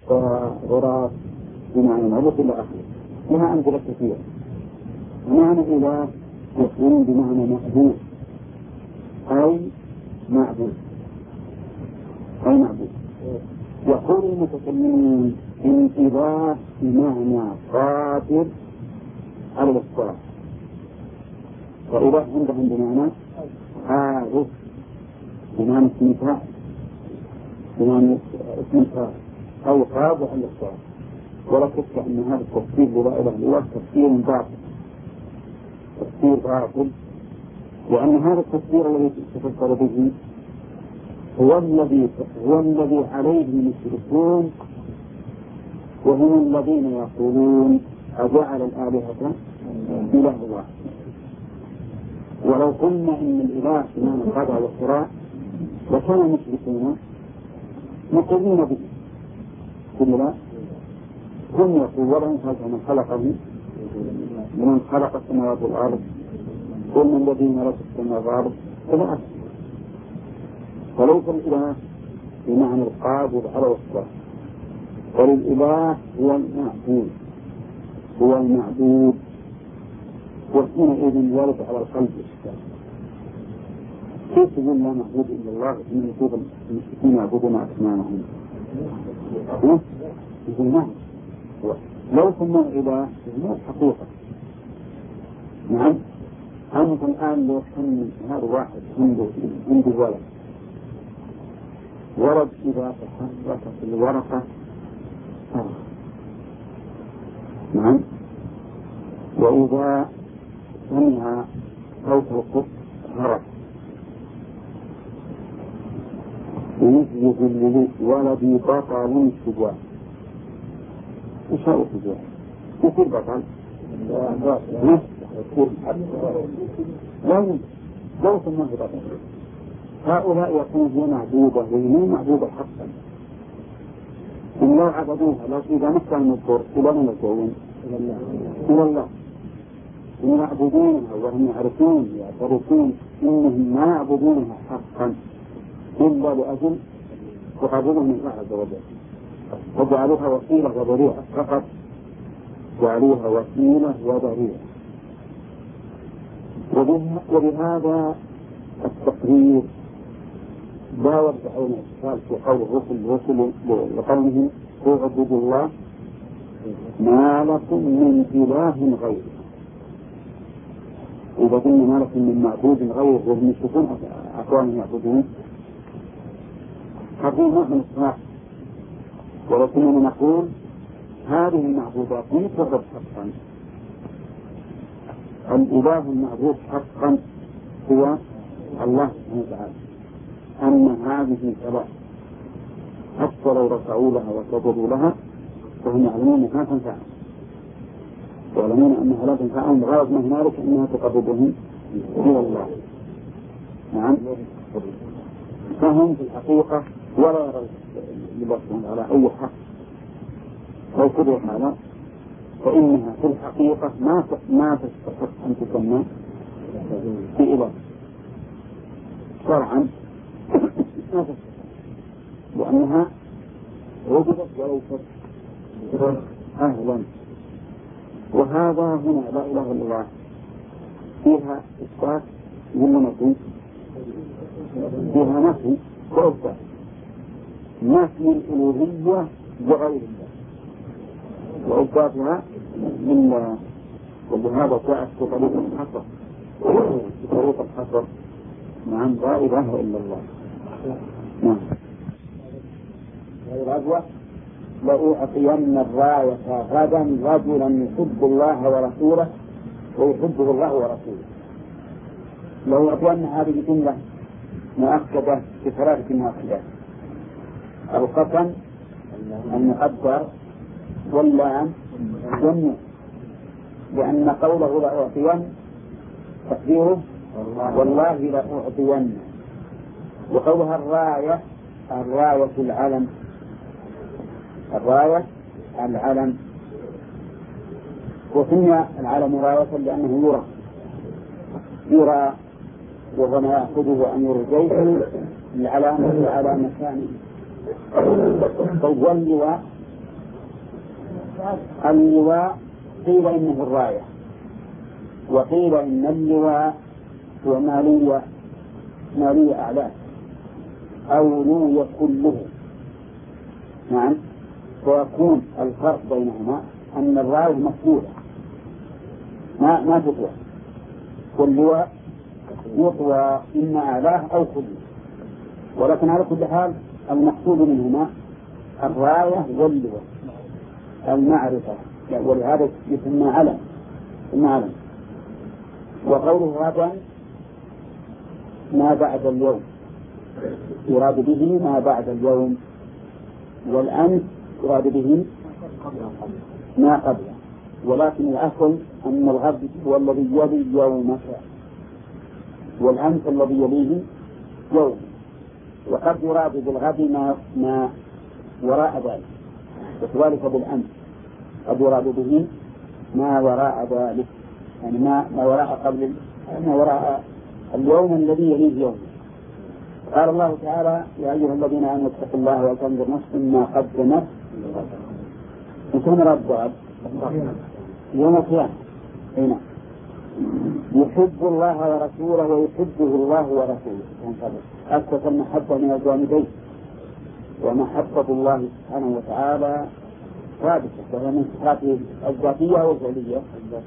غراب بمعنى معبود إلى آخره. لها أمثلة كثيرة. ومعنى إله يكون بمعنى معبود أو معبود أو معبود. يقول المتكلمون إن إله بمعنى قادر على الإصلاح، وإله عندهم بمعنى عارف بمعنى اسمها بمعنى اسمها أو قادر على الإصلاح. ولا شك أن هذا التفسير بلا إله إلا الله تفسير باطل، تفسير باطل، وأن هذا التفسير الذي تفسر به هو الذي عليه المشركون، وهم الذين يقولون أجعل الآلهة إله واحد. ولو قلنا إن الإله بمعنى القدر والصراع لكان المشركون مقرين به، كلا هم يقولون هذا من خلقه ومن خلق السماوات والأرض ومن الذي ملك السماوات والأرض إلى آخره. وليس الإله بمعنى القادر على الصلاة، وللإله هو المعبود وحينئذ يرد على القلب الإشكال. كيف يقول لا معبود إلا الله إن يكون المشركين يعبدون أصنامهم؟ يقول نعم، لو سمى إله هو الحقيقة. نعم، أنت الآن لو سمي هذا واحد عنده ولد إذا تحركت الورقة نعم، وإذا سمع صوت القط هرب، ويجد ولدي بطل شجاع. إيش هو شجاع؟ يصير بطل؟ لو سماه بطل. هؤلاء يكون هي معبودة وهي معبودة حقا. إن لو عبدوها لو إذا نفع المضر إلى من يرجعون؟ إلى الله. إن يعبدونها وهم يعرفون يعترفون إنهم ما يعبدونها حقا إلا لأجل تعبدهم من الله عز وجل، وجعلوها وسيلة وذريعة فقط، جعلوها وسيلة وذريعة. وبهذا التقرير لا يرجعون الإشكال في قول الرسل لقومهم اعبدوا الله ما لكم من إله غيره. إذا قلنا ما لكم من معبود غيره وهم يشوفون أقوام يعبدون هذه نوع من الصلاح، ولكننا نقول هذه المعبودات من تعبد حقا. الإله المعبود حقا هو الله سبحانه وتعالى. أما هذه فلا، حتى لو رفعوا لها وسجدوا لها فهم يعلمون أنها تنفعهم، ويعلمون أنها لا تنفعهم، غاية ما هنالك أنها تقربهم إلى الله. نعم، فهم في الحقيقة ولا يرى لبصهم على أي حق. لو كبر هذا فإنها في الحقيقة ما تستحق أن تسمى في إله شرعا، ما تستحق، لأنها وجدت وليست أهلا. وهذا هنا لا إله إلا الله فيها إثبات ولا نفي؟ فيها نفي وإثبات. نفي الألوهية لغير الله وإثباتها لله، وبهذا جاءت في طريق الحصر، في طريق الحصر. نعم، لا إله إلا الله. نعم. الغزوة لأعطين الراية غدا رجلا يحب الله ورسوله ويحبه الله ورسوله. لأعطين هذه الجملة مؤكدة في ثلاثة مؤكدات: القسم المقدر واللام والنون، لأن قوله لأعطين تقديره والله لأعطين، وقولها الراية العلم، الراية العلم، وسمي العلم راية لأنه يرى وهو ما يأخذه أمير الجيش العلامة على مكانه. واللواء اللواء قيل إنه الراية، وقيل إن اللواء هو مالية أعلاه أو لوي كله. نعم. ويكون الفرق بينهما أن الراية مفعولة ما تطوى، واللواء يطوى إما أعلاه أو كله. ولكن على كل حال المقصود منهما الراية واللواء المعرفة، ولهذا يسمى علم. وقوله غدا ما بعد اليوم يراد به ما بعد اليوم، والأمس يراد به ما قبله. ولكن الأصل أن الغد هو الذي يلي يومك، والأمس الذي يليه يوم. وقد يراد بالغد ما وراء ذلك، وكذلك بالأمس قد يراد به ما وراء ذلك، يعني ما وراء اليوم الذي يليه يوم. قال الله تعالى يا أيها الذين آمنوا اتقوا الله ولتنظر نفس ما قدمت وكم رد يوم القيامة. هنا يحب الله ورسوله ويحبه الله ورسوله، أثبت المحبة من الجانبين، ومحبة الله سبحانه وتعالى ثابتة، وهي من صفاته الذاتية والفعلية.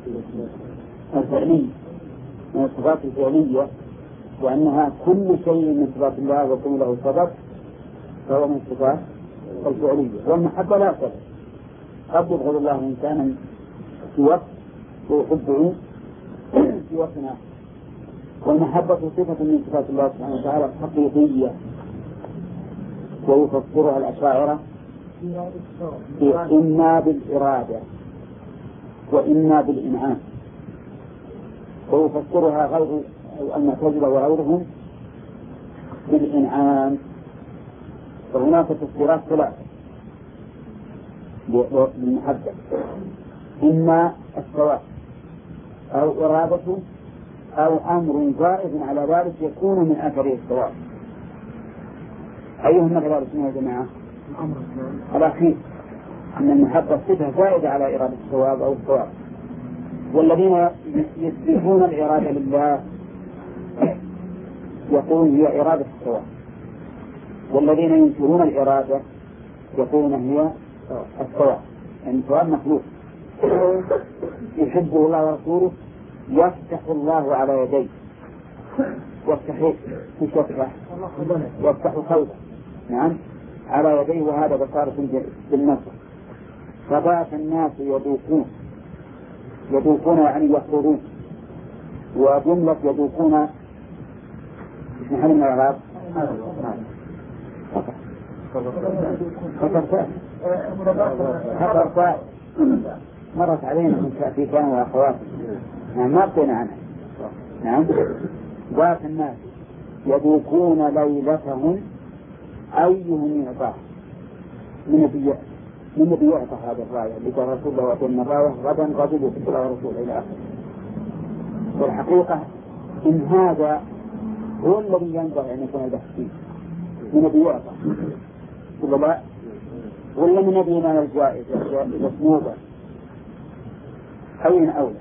من الصفات الفعلية، وأنها كل شيء من صفات الله وكل له سبب فهو من الصفات الفعلية. والمحبة لا سبب، قد يبغض الله إنسانا في وقت ويحبه في وقت آخر. والمحبة صفة من صفات الله سبحانه وتعالى الحقيقية، ويفسرها الأشاعرة إما بالإرادة وإما بالإنعام، ويفسرها غير المعتزلة وغيرهم بالإنعام. فهناك تفسيرات ثلاثة للمحبة: إما الثواب أو إرادته أو أمر زائد على ذلك يكون من أثره الثواب. أيهما كذلك يا جماعة؟ الأخير، أن المحبة صفة زائدة على إرادة الثواب أو الثواب. والذين يثبتون الإرادة لله يقولون هي إرادة الثواب، والذين ينكرون الإرادة يقولون هي الثواب، يعني الثواب مخلوق. يحبه الله ورسوله يفتح الله على يديه، يفتح قلبه، نعم، على يديه، وهذا بصارة بالنصر. فبات الناس يذوقون يعني يخطرون، وجملة يذوقون محل من الأعراب خطر مرت علينا من تأتيكان وأخواتنا، نعم، ما بقينا عنها. نعم. بات الناس يذوقون ليلتهم أيهم يعطاه. من الذي يعطى هذا الراية اللي قال رسول الله وأتينا الراية غدا رجل في الله ورسوله إلى آخره. والحقيقة إن هذا هو الذي ينبغي أن يكون هذا فيه، من الذي يعطى ولا لا؟ ولا من الذي ينال الجائزة المطلوبة؟ أين أولى؟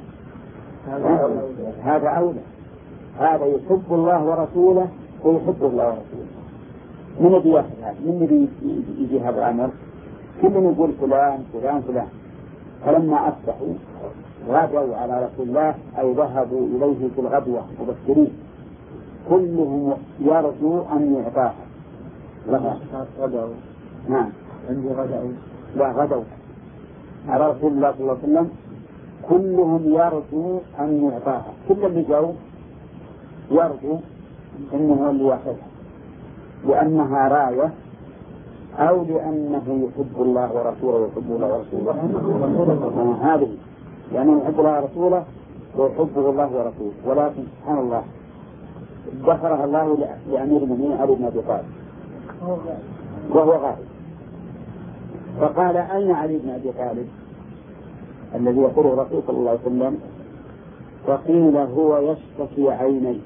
هذا أولى. هذا يحب الله ورسوله ويحب الله ورسوله. من الذي يأخذ هذا؟ من الذي يجي هذا الأمر؟ كل يقول فلان فلان فلان. فلما أصبحوا غدوا على رسول الله أي ذهبوا إليه في الغدوة مبكرين، كلهم يرجو أن يعطاها. غدوا. نعم. عندي غدوا. لا، غدوا على رسول الله صلى الله عليه وسلم، كلهم يرجو أن يعطاها. كل اللي جاءوا يرجو أنه اللي يأخذها، لأنها راية أو لأنه يحب الله ورسوله ويحب الله ورسوله. هذه يعني يحب الله ورسوله ويحبه الله ورسوله. ولكن سبحان الله ذكرها الله لأمير المؤمنين علي بن أبي طالب وهو غائب، فقال أين علي بن أبي طالب الذي يقوله الرسول صلى الله عليه وسلم؟ فقيل هو يشتكي عينيه.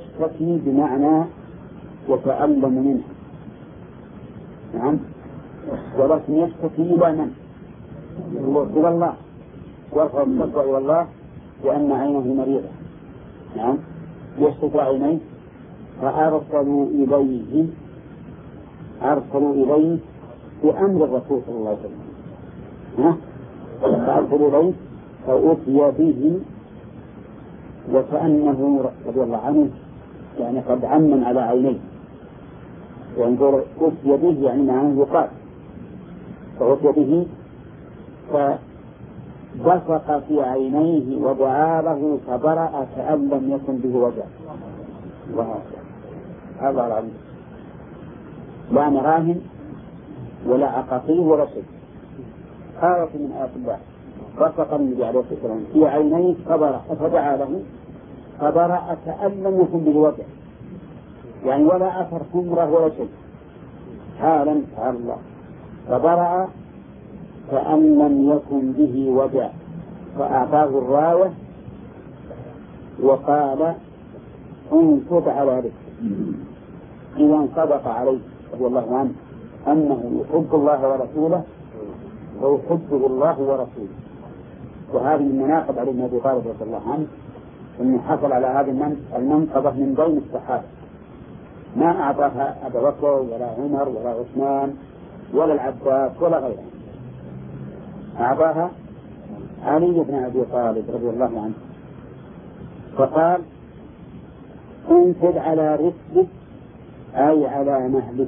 يشتكي بمعنى يتألم منه. نعم، ولكن يشتكي إلى من؟ إلى الله، يرفع الشكوى إلى الله لأن عينه مريضة. نعم، يشتكي عينيه، فأرسلوا إليه بأمر الرسول صلى الله عليه وسلم. فأرسلوا إليه فأتي به، وكأنه رضي الله عنه يعني قد عمم على عينيه، وانظر أتي به يعني معناه يقال، فأتي به فبصق في عينيه ودعا له فبرأ كأن لم يكن به وجع. هذا العظيم، لا مراهن ولا عقاقير ولا شيء، آية من آيات الله. بصق النبي عليه الصلاة والسلام في عينيه فدعا له فبرأ كأن لم يكن به وجع، يعني ولا أثر حمرة ولا شيء، حالا سبحان الله، فبرأ كأن لم يكن به وجع، فأعطاه الراية وقال انفض على رزقه. إذا انصدق عليه رضي الله عنه أنه يحب الله ورسوله ويحبه الله ورسوله، وهذه من مناقب علي بن أبي طالب رضي الله عنه، أنه حصل على هذه المنقبة من بين الصحابة، ما أعطاها أبا بكر ولا عمر ولا عثمان ولا العباس ولا غيره، أعطاها علي بن أبي طالب رضي الله عنه، فقال انفذ على رسلك أي على مهلك،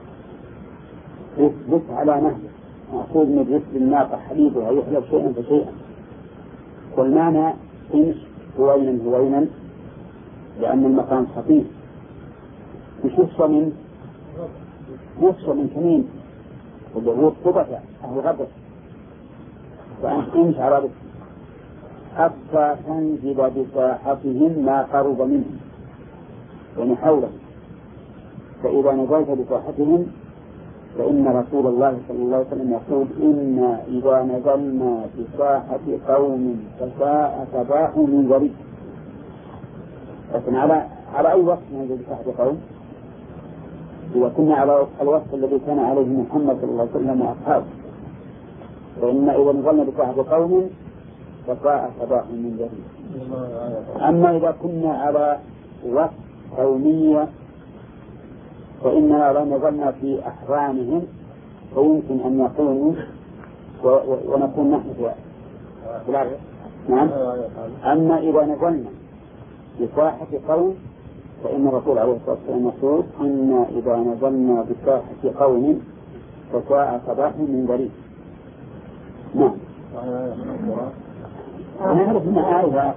رسلك على مهلك، مأخوذ من رسل الناقة حليبها يحلب شيئا فشيئا، والمعنى امش هوينا لأن المقام خفيف، مش يصفى من كمين والجهود قبطة أهل غدر، فأنت امش على رسل حتى تنزل بساحتهم ما قرب منهم يعني حولهم، فإذا نزلت بساحتهم فإن رسول الله صلى الله عليه وسلم يقول إنا إذا نزلنا بساحة قوم فساء صباح من ذريب. لكن على أي وقت ننزل بساحة قوم؟ إذا كنا على الوقت الذي كان عليه محمد صلى الله عليه وسلم وأصحابه، فإن إذا نزلنا بساحة قوم فساء صباح من ذريب. أما إذا كنا على وقت قومية فإننا لو نزلنا في أحرامهم فيمكن أن يقوموا ونكون نحن في الأرض. نعم. أما إذا نزلنا بساحة قوم فإن الرسول عليه الصلاة والسلام يقول إن إذا نزلنا بساحة قوم فساء صباح من ذريب. نعم. نعرف من آية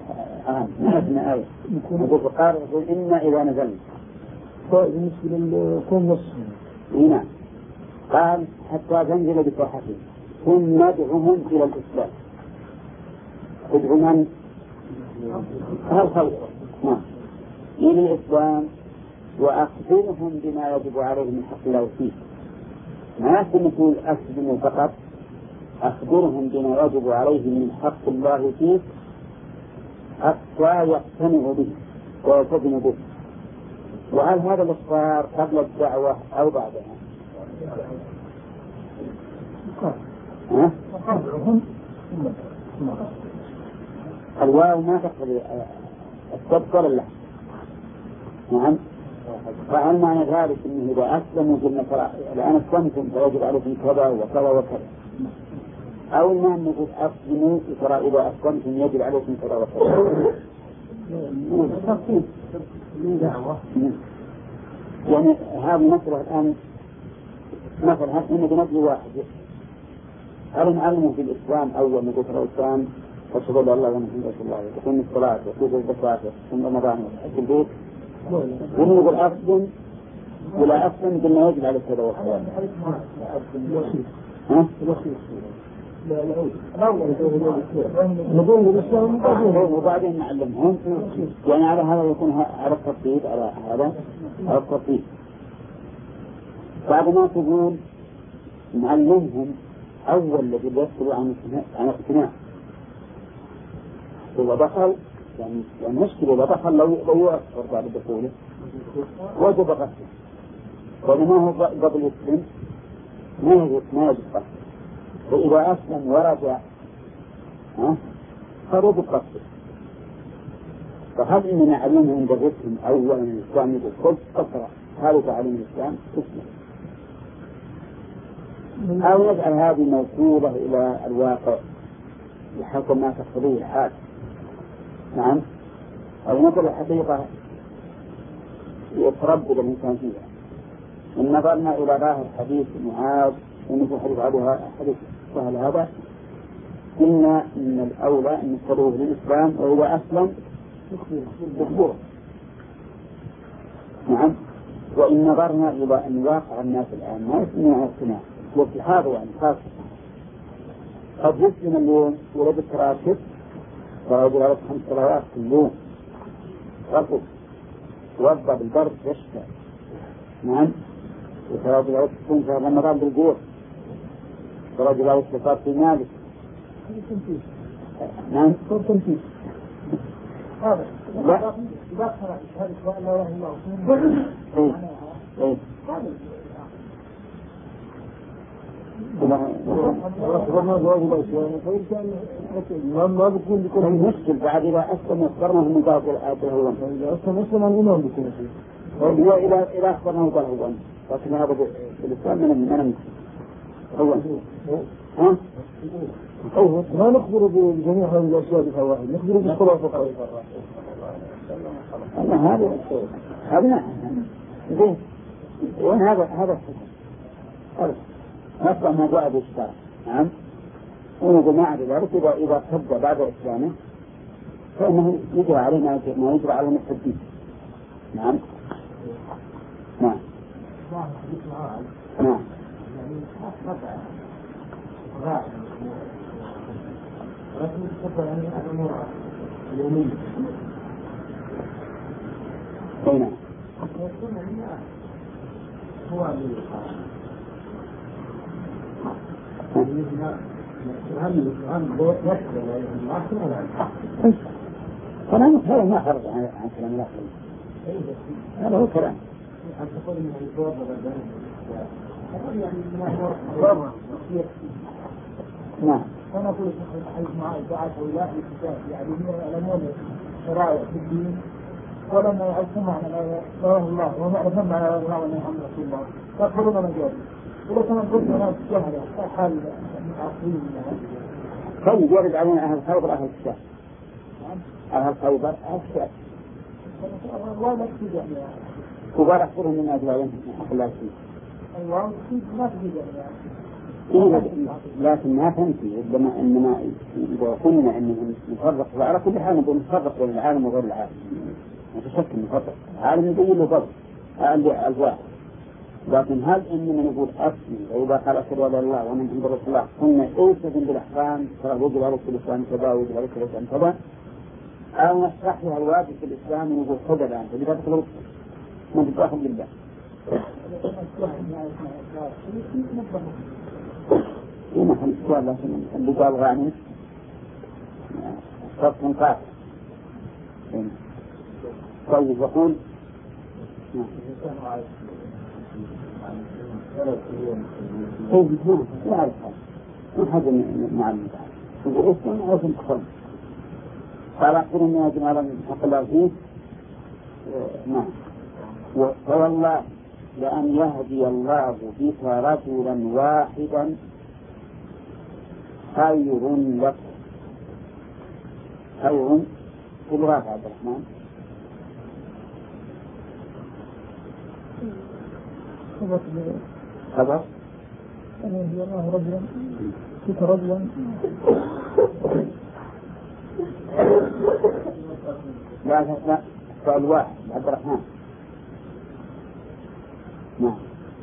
نقول قال إنا إذا نزلنا بالنسبة للقوم نصهم. نعم. قال حتى تنزل بساحتهم ثم ندعوهم إلى الإسلام. ادعو من؟ الخلق. نعم. إلى الإسلام وأخبرهم بما يجب عليهم من حق الله فيه. ما نقول أسلموا فقط، أخبرهم بما يجب عليهم من حق الله فيه حتى يقتنعوا به ويلتزموا به. وهل هذا الإخبار قبل الدعوة أو بعدها؟ الواو ما تقبل السبق ولا اللحم. نعم. فهل معنى ذلك أنه إذا أسلموا قلنا الآن أسلمتم فيجب عليكم كذا وكذا وكذا، أو ما نقول أسلموا ترى إذا أسلمتم يجب عليكم كذا وكذا؟ يعني هذه مسألة الآن مثلا هل إن بنجل واحد هل نعلمه في الإسلام أول ما ذكر الإسلام وشهد الله ومحمد رسول الله وتقيم الصلاة وتؤتي الزكاة وتصوم رمضان وتحج البيت ونقول أسلم ولا أسلم قلنا يجب على كذا وكذا؟ ها؟ نقول الإسلام وبعدين نعلمهم، يعني على هذا يكون على الترتيب، على هذا على الترتيب. بعد ما تقول نعلمهم أول الذي يسأل عن اقتناع إذا دخل يعني المشكلة إذا دخل لو يؤثر بعد دخوله وجب غسله، وإنما هو قبل يسلم ما يجب قصد. وإذا أسلم ورجع فروض القصد. فهل إننا علمنا عند الرسم أولا الإسلام يقول خذ قصر هذا تعليم الإسلام تسلم، أو نجعل هذه موصولة إلى الواقع بحسب ما تقتضيه الحال. نعم، أو نقول الحقيقة يتردد الإنسان فيها. إن نظرنا إلى ظاهر حديث معاذ ومثل حديث حديث سهل هذا قلنا إن الأولى أن يدخلوه للإسلام، وإذا أسلم يخبره. نعم، وإن نظرنا إلى أن واقع الناس الآن ما يسمعون على السماع والاتحاد يعني خاصة قد يسلم اليوم ولد راتب ورجل على 5 صلوات في اليوم رفض توضأ بالبرد يشتى. نعم، وتراجل على 60 شهر رمضان بالجوع، تراجل على الشفاء في مالك. نعم، هذا لا لا هذا سؤال لا الله ما بيكون المشكل بعد إذا أسلم أخبرنا هم قال الآن إذا أسلم الإمام بيكون فيه هو إذا أخبرنا قال هو لكن هذا بالإسلام من هو أو ما نخبر بجميع هذه الأشياء بفوائد، نخبر بالصلاة فقط. هذا زين، وين هذا الحكم؟ نصبح ما جاء بالإشكال. نعم، ونقول ما عدا ذلك إذا ارتد بعد إسلامه فإنه يجرى عليه ما يجرى على المحدثين. نعم نعم نعم لكن تفضل عن الأمور اليومية. هنا هو كلام هذا ما خرج عن كلام الآخرين، هذا هو كلام. نعم. أنا أقول لك حيث معي بعث ولاء الكتاب يعني يعلمون شرائع في الدين ولما يعرفون معنى لا إله إلا الله وما يعرفون معنى لا إله إلا الله محمد رسول الله يقبلون من جاء. ولكن أنا قلت أنا جهلة حال متعصبين طيب يرد علينا أهل خيبر أهل الكتاب. أهل خيبر أهل الكتاب. الله لا تفيد يعني. كبار أخبرهم من أجل عليهم حق الله فيه. الله ما تفيد يعني. لكن ما تنفي ربما إنما إذا قلنا إنهم نفرق على كل حال نقول نفرق بين العالم وغير العالم. ما تشك نفرق العالم يقول له ضرب هذا الواحد. لكن هل إننا نقول أصلي وإذا قال أشهد أن لا إله إلا الله وأنا محمد رسول الله قلنا أوصف بالأحكام ترى وجب عليك في الإسلام كذا ووجب عليك في الإسلام كذا، أو نشرح لها الواجب في الإسلام ونقول خذ الآن فإذا تطلب ما تتأخذ بالله. في محل السؤال لكن اللي قال غاني صف قاطع. طيب يقول لا أعرف ما حاجة معلم يقول اسم أو اسم تخرج قال أقول إني أجمع على حق الله فيه. نعم، والله لأن يهدي الله بك رجلا واحدا خير لك. خير في الواقع عبد الرحمن خبر أن يهدي الله رجلا بك رجلا لا سؤال واحد عبد الرحمن. نعم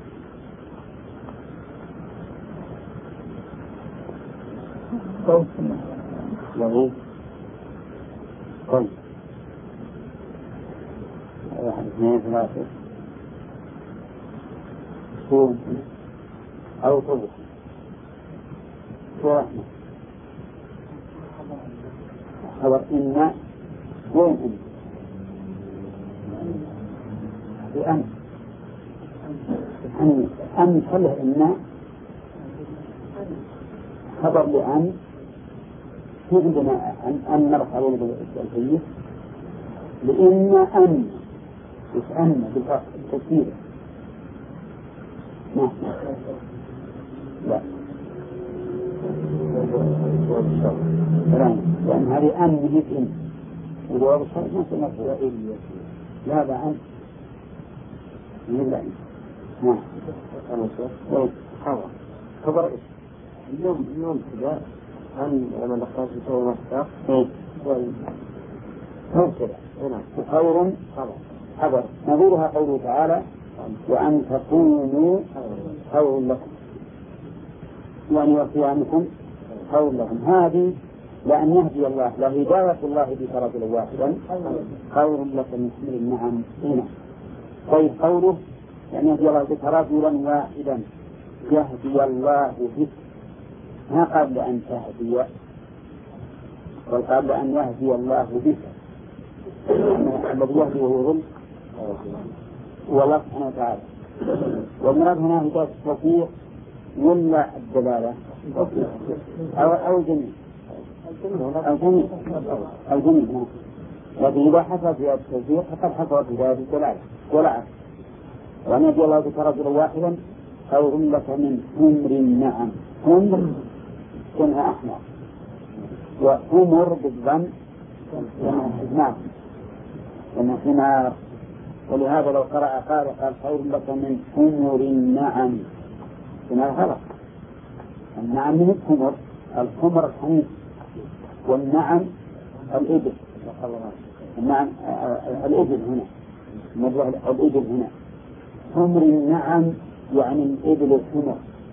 يقول طيب 1 2 3 كون أو طبق ورحمة خبر إن وين أنت بأن خله إن خبر لأن في عندنا أن نرفع علينا بالتأكيد لأن أن يسألنا بالتفسير ما لا لأن هذه أن هي إن وجواب الشرط ما سمعت لا هذا أن لا نعم خبر إيش اليوم كذا أن لما نختار في صور مصدر مبتدأ خير خبر نظيرها قوله تعالى وأن تقوموا خير لكم وأن يوفي عنكم خير لكم هذه لأن يهدي الله لهداية الله بك رجلا واحدا خير لك من حمل النعم هنا طيب قوله يعني يهدي الله بك رجلا واحدا يهدي الله بك ما قبل أن تهدي بل قبل أن يهدي الله بك الذي يهدي ويضل والله سبحانه وتعالى والمراد هنا هداية التوفيق ولا الدلالة أو الجميع الجميع لكن إذا حصل في التوفيق فقد حصل في هذه الدلالة ولا عكس وأن يهدي الله بك رجلا واحدا خير لك من حمر النعم حمر كنها أحمر وحمر بالضم كنها حمار ولهذا لو قرأ قال خير لك من حمر النعم كنها غلط النعم من الحمر الحمر الحمير والنعم الإبل النعم الإبل هنا الإبل هنا حمر النعم يعني الإبل الحمر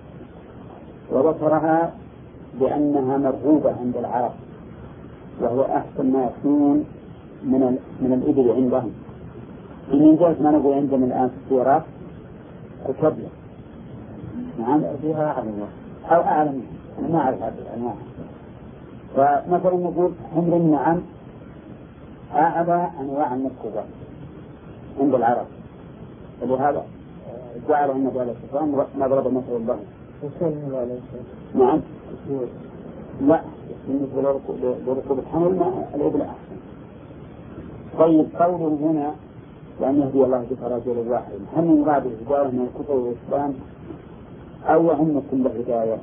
وذكرها لأنها مرغوبة عند العرب وهو أحسن ما يكون من الإبل عندهم من جهة ما نقول عندنا الآن في السيارات الكبلة نعم فيها أعلم أو أعلم أنا ما أعرف هذه الأنواع فمثلا نقول حمر النعم أعلى أنواع المركوبة عند العرب ولهذا جعل النبي عليه الصلاة والسلام نضرب مثل الله نعم لا بالنسبة لركوب الحمل الإبل أحسن طيب قوله هنا وأن يهدي الله بك رجلا واحدا هل من بعد الهداية من الكفر والإسلام أو هم كل هداية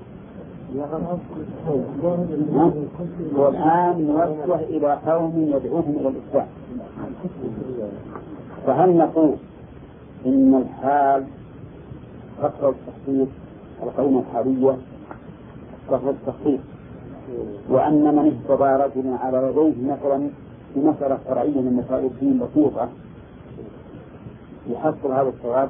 والآن نوجه إلى قوم يدعوهم إلى الإسلام فهل نقول إن الحال فقر التخصيص القيمة الحالية فقر التخصيص وأن من اهتدى رجلا على يديه مثلا في مسألة شرعية من مسائل الدين بسيطة يحصل هذا الثواب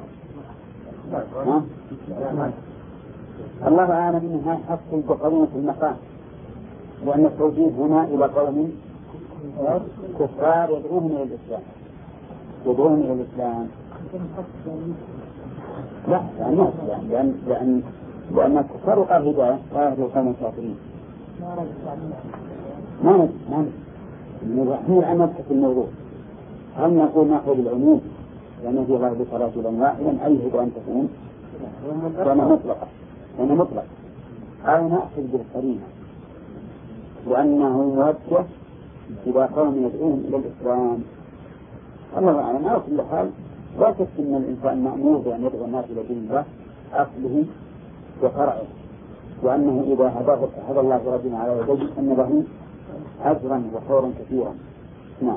الله أعلم أنها يحصل بقرينة المقام وأن التوجيه هنا إلى قوم كفار يدعوهم إلى الإسلام يدعوهم إلى الإسلام لا لأن الكفار وقال هداية ويهدوا قوم الكافرين ما نحن الآن نبحث الموضوع هل نقول نأخذ العموم لأن في الله بك رجلا واحدا أي هدى أن تكون وأنا مطلق أو نأخذ بالقرينة لأنه موجه إلى قوم يدعوهم إلى الإسلام الله أعلم على كل حال لا شك أن الإنسان مأمور بأن يدعو الناس إلى دين الله أصله وفرعه وأنه إذا هدى الله رجلا على يديه أن له أجرا وخيرا كثيرا نعم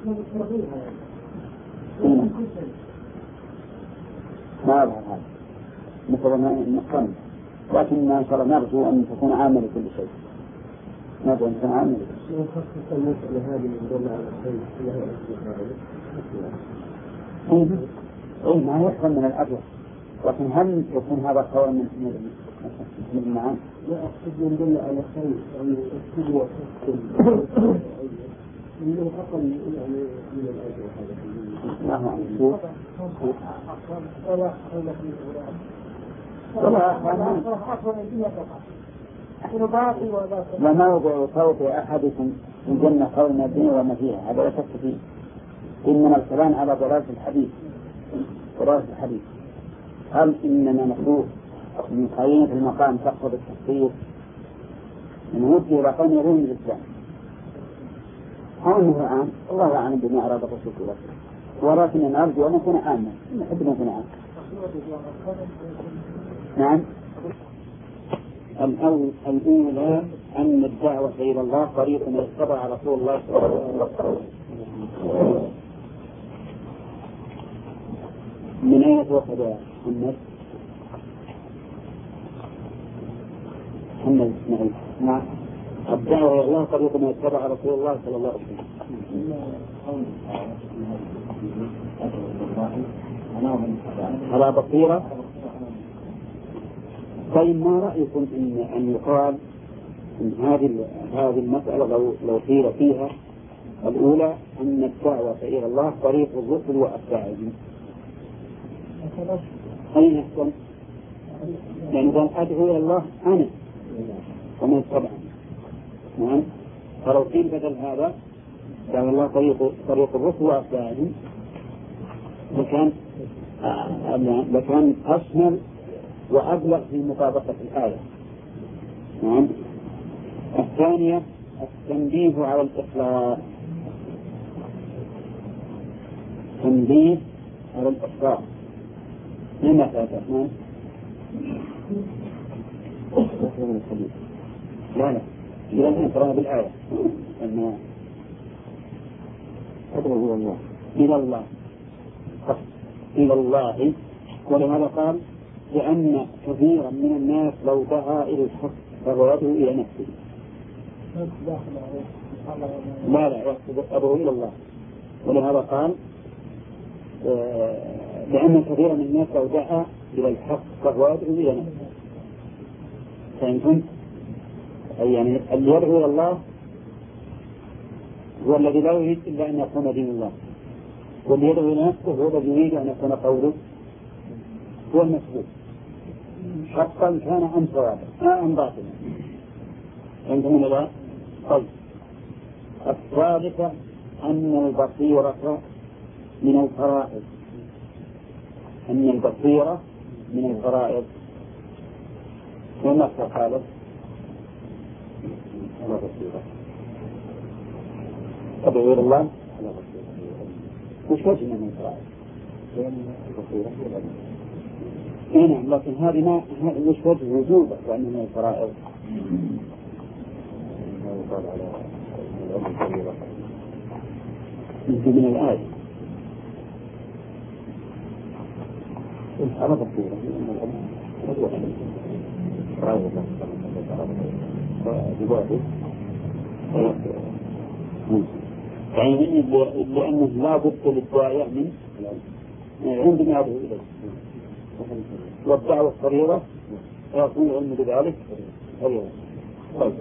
ما أظهر هذا مثل ما نقم لكن إن شاء الله نرجو أن تكون عامل كل شيء نرجو أن تكون عامل نخصص المسألة هذه من دل على الخير ما يحصل من الأجر لكن هل يكون هذا قول من المعاني؟ لا أقصد من دل على خير يعني أكتب وأكتب من أقل يعني من الأجر هذا وما يوضع صوت أحدكم في الجنة قول ما الدنيا وما فيها هذا لا شك فيه إنما الكلام على ضلالة الحديث هل إننا نقول من قرينة المقام تقصد التخصيص نوصي إلى قوم يرون الإسلام عامه عام، الله أعلم بما أراد الرسول صلى الله عليه وسلم، ولكن نرجو أن نكون عاما، نحب أن نكون عاما. نعم. الأولى أن الدعوة إلى الله طريق من اتبع رسول الله صلى الله عليه وسلم. من أين توقف يا محمد؟ محمد إسماعيل. نعم. الدعوة إلى الله طريق من اتبع رسول الله صلى الله عليه وسلم. على بصيرة. طيب ما رأيكم أن يقال إن هذه المسألة لو قيل فيها الأولى أن الدعوة إلى الله طريق الرسل وأتباعهم، أين يحصل؟ يعني قال أدعو إلى الله أنا ومن اتبعني. نعم. فلو قيل بدل هذا قال الله طريق الرسل وأتباعهم لكان أشمل وأبلغ في مطابقة الآية. نعم. الثانية التنبيه على الإخلاص. تنبيه على الإخلاص. لما فاتحنا؟ لا إذا نقرأ بالآية أن أدعو إلى الله إلى الله. ولهذا قال لأن كثيرا من الناس لو دعا إلى الحق فهو يدعو إلى نفسه. لا يقصد أدعو إلى الله. ولهذا قال لأن كثيرا من الناس لو دعا إلى الحق فهو يدعو إلى نفسه. فهمتم؟ يعني اللي يدعو إلى الله هو الذي لا يريد إلا أن يكون دين الله، واللي يدعو إلى نفسه هو الذي يريد أن يكون قوله هو المسبوق حقا كان أم صوابا أم باطلا. عندهم لا. طيب. الثالثة أن البصيرة من الفرائض. أن البصيرة من الفرائض. وما قالت على بصيرة أدعو إلى الله على بصيرة. وش وجه من الفرائض؟ البصيرة. نعم. لكن هذه ما وش وجه وجوبه وأنه من الفرائض؟ من الآية على بصيرة يعني لأنه لا بد للداعية من عندما يدعو إليه، والدعوة الصغيرة يكون العلم بذلك. طيب.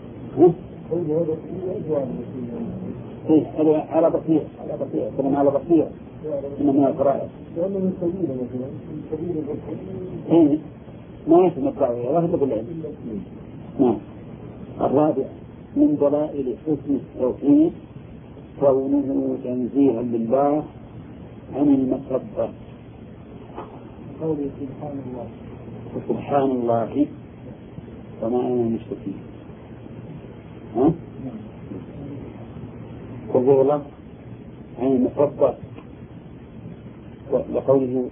هذا على بصيرة كمان على بصيرة إنما الفرائض ما يسمى الدعوة الله إلا بالعلم. نعم. الرابع من دلائل حسن التوحيد كونه تنزيها لله عن المسبة. قوله سبحان الله سبحان الله وما أنا مشركين. ها؟ قوله الله عن المسبة لقوله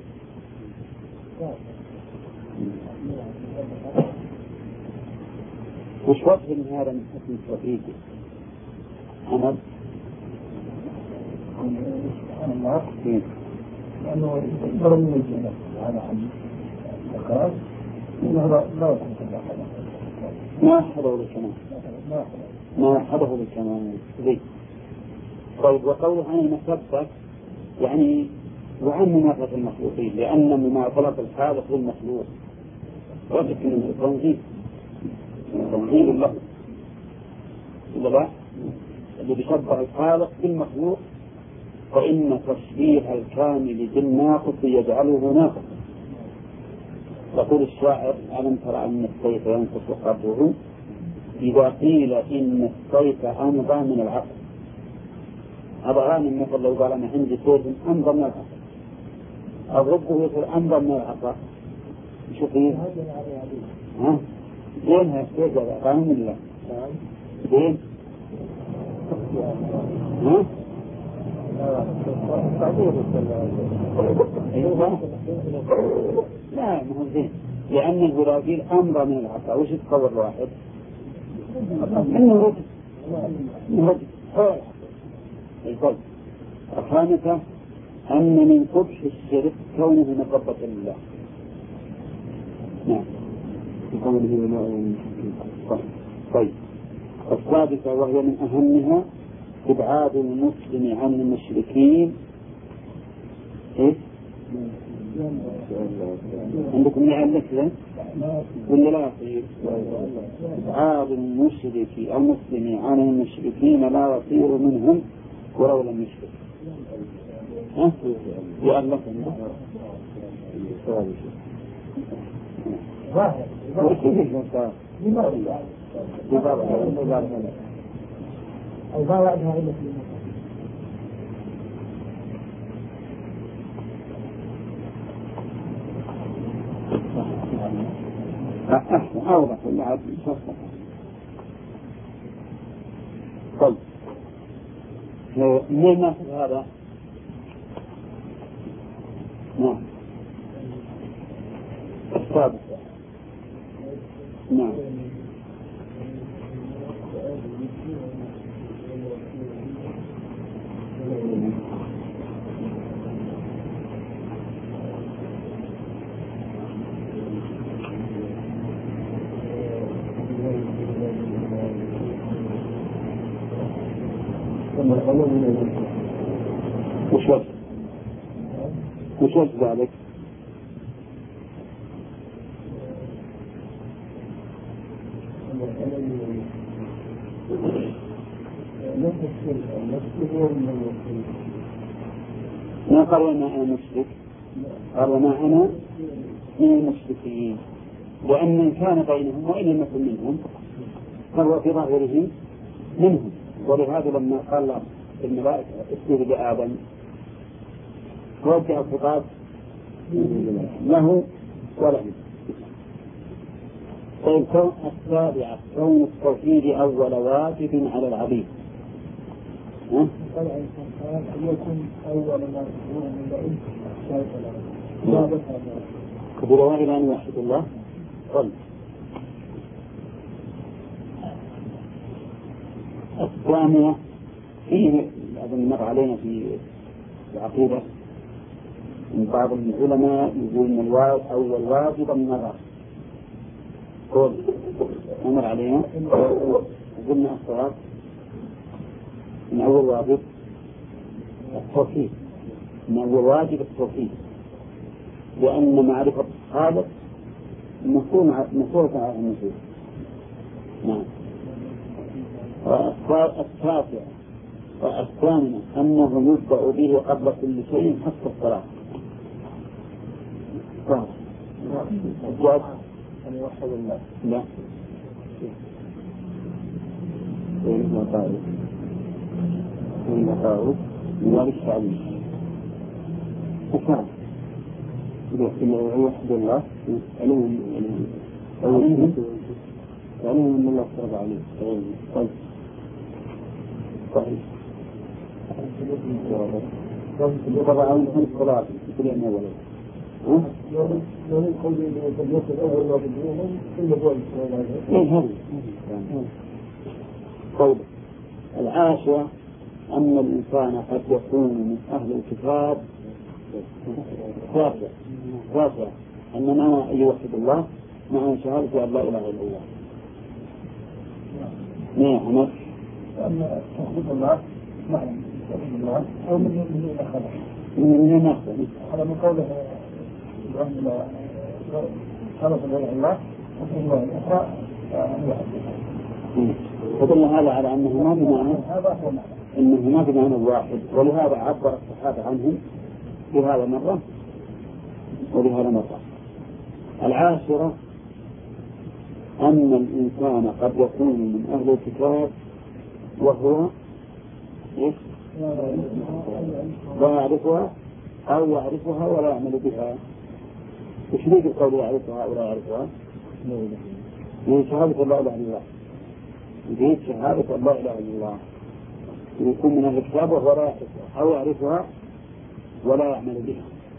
وش وجه من هذا من حسن التوحيد؟ أمر سبحان الله لأنه يكبر من الجنة على عن الذكر إنه لا يكون كذا ما حضره بالكمال ما حضره بالكمال. طيب. وقوله عن المسبة يعني وعن مماثلة المخلوقين، لأن مماثلة الخالق للمخلوق وجه من تنزيل له إلا لا اللي بيشبه الخالق بالمخلوق، فإن تشبيه الكامل بالناقص يجعله ناقصا. يقول الشاعر ألم ترى أن السيف ينقص قدره إذا قيل إن السيف أمضى من العقل. أضغاني مثل لو قال أنا عندي سيف أمضى من العقل أضربه يقول أمضى من العقل. شوفين ها؟ زينها السيف قانون الله زين؟ ها؟ لا ما هو زين، لأن البراجيل أمر من العطاء. وش يتصور الواحد؟ إنه رجل القلب. الخامسة أن من قبح الشرك كونه من ربة الله. نعم. طيب. السادسة وهي من أهمها إبعاد المسلم عن المشركين. إيه؟ عندكم يعلق له ولا لا يصير؟ إبعاد المسلم عن المشركين لا يصير منهم ولو لم يشرك. ها؟ يعلق أوضح اللعب مصفحة. طيب من ناخذ هذا؟ نعم السابق. نعم وش ذلك؟ ما قالوا أنا مشرك، قالوا ما أنا من المشركين، لأن من كان بينهم وإن لم يكن منهم فهو في ظاهره منهم. ولهذا لما قال الملائكة اسجدوا لآدم وجه الخطاب له ولهم. طيب السابعة كون التوحيد أول واجب على العبيد. يكون أول ما يكون من العلم كبيروا إلى أن يوحد الله. قل الثانية فيه أظن مر علينا في العقيدة من بعض العلماء يقول من أول واجب النظر. قل مر علينا قلنا الصواب من أول واجب التوحيد، من أول واجب التوحيد، لأن معرفة الخالق مسؤولة عن النفوس. نعم. التاسعة والثامنة أنه يبدأ به قبل كل شيء حتى الصلاة. الجواب أن يوحد الله. لا. المطاوف من الشعبي وكان يوحد الله عليهم من الله فرض عليه. طيب صحيح. طبعا عن الصلاة كل يوم أولا. طيب العاشرة أن الإنسان قد يكون من أهل الكتاب رافع أن ما يوحد الله مع شهادة أن لا إله إلا الله. نعم. أن توحيد الله معنى توحيد الله أو من خلق من نفسه على من قوله إبراهيم خلق غير الله وفي الله الأخرى فدل هذا على أنه ما بمعنى الواحد، ولهذا عبر الصحابة عنهم بهذا مرة وبهذا مرة. العاشرة أن الإنسان قد يكون من أهل الكتاب وهو لا يعرفها أو يعرفها ولا يعمل بها. تشريك القول يعرفها أو لا يعرفها من شهادة لا إله إلا الله. يريد شهادة لا إله إلا الله ويكون من الكتاب وهو لا يعرفها أو يعرفها ولا يعمل بها.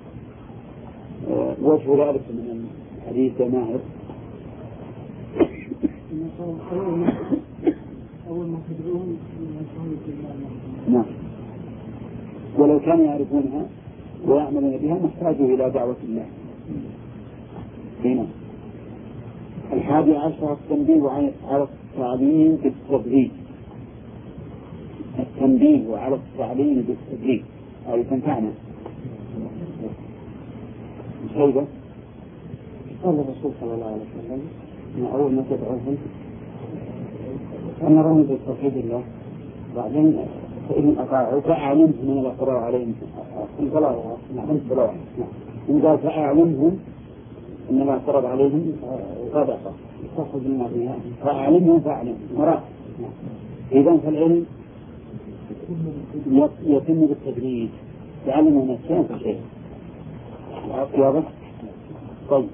وجه ذلك من الحديث ماهر أول ما تدعوهم نعم، ولو كانوا يعرفونها ويعملون بها محتاجوا إلى دعوة الله. هنا 11 التنبيه على التعليم بالتدريج. التنبيه على التعليم بالتدريج هذه تنفعنا. مش هيدا قال الرسول صلى الله عليه وسلم أن أول ما تدعوهم أمرهم بالتوحيد الله، بعدين فإن أطاعوا فأعلمهم من الأقرار عليهم البلاغة. نعم بلاغة. إن قال فأعلمهم إنما اعترض عليهم صدقة تأخذ من فيها فأعلمهم مراد. إذا فالعلم يتم بالتدريج تعلمهم الشيء فشيء. واضح؟ طيب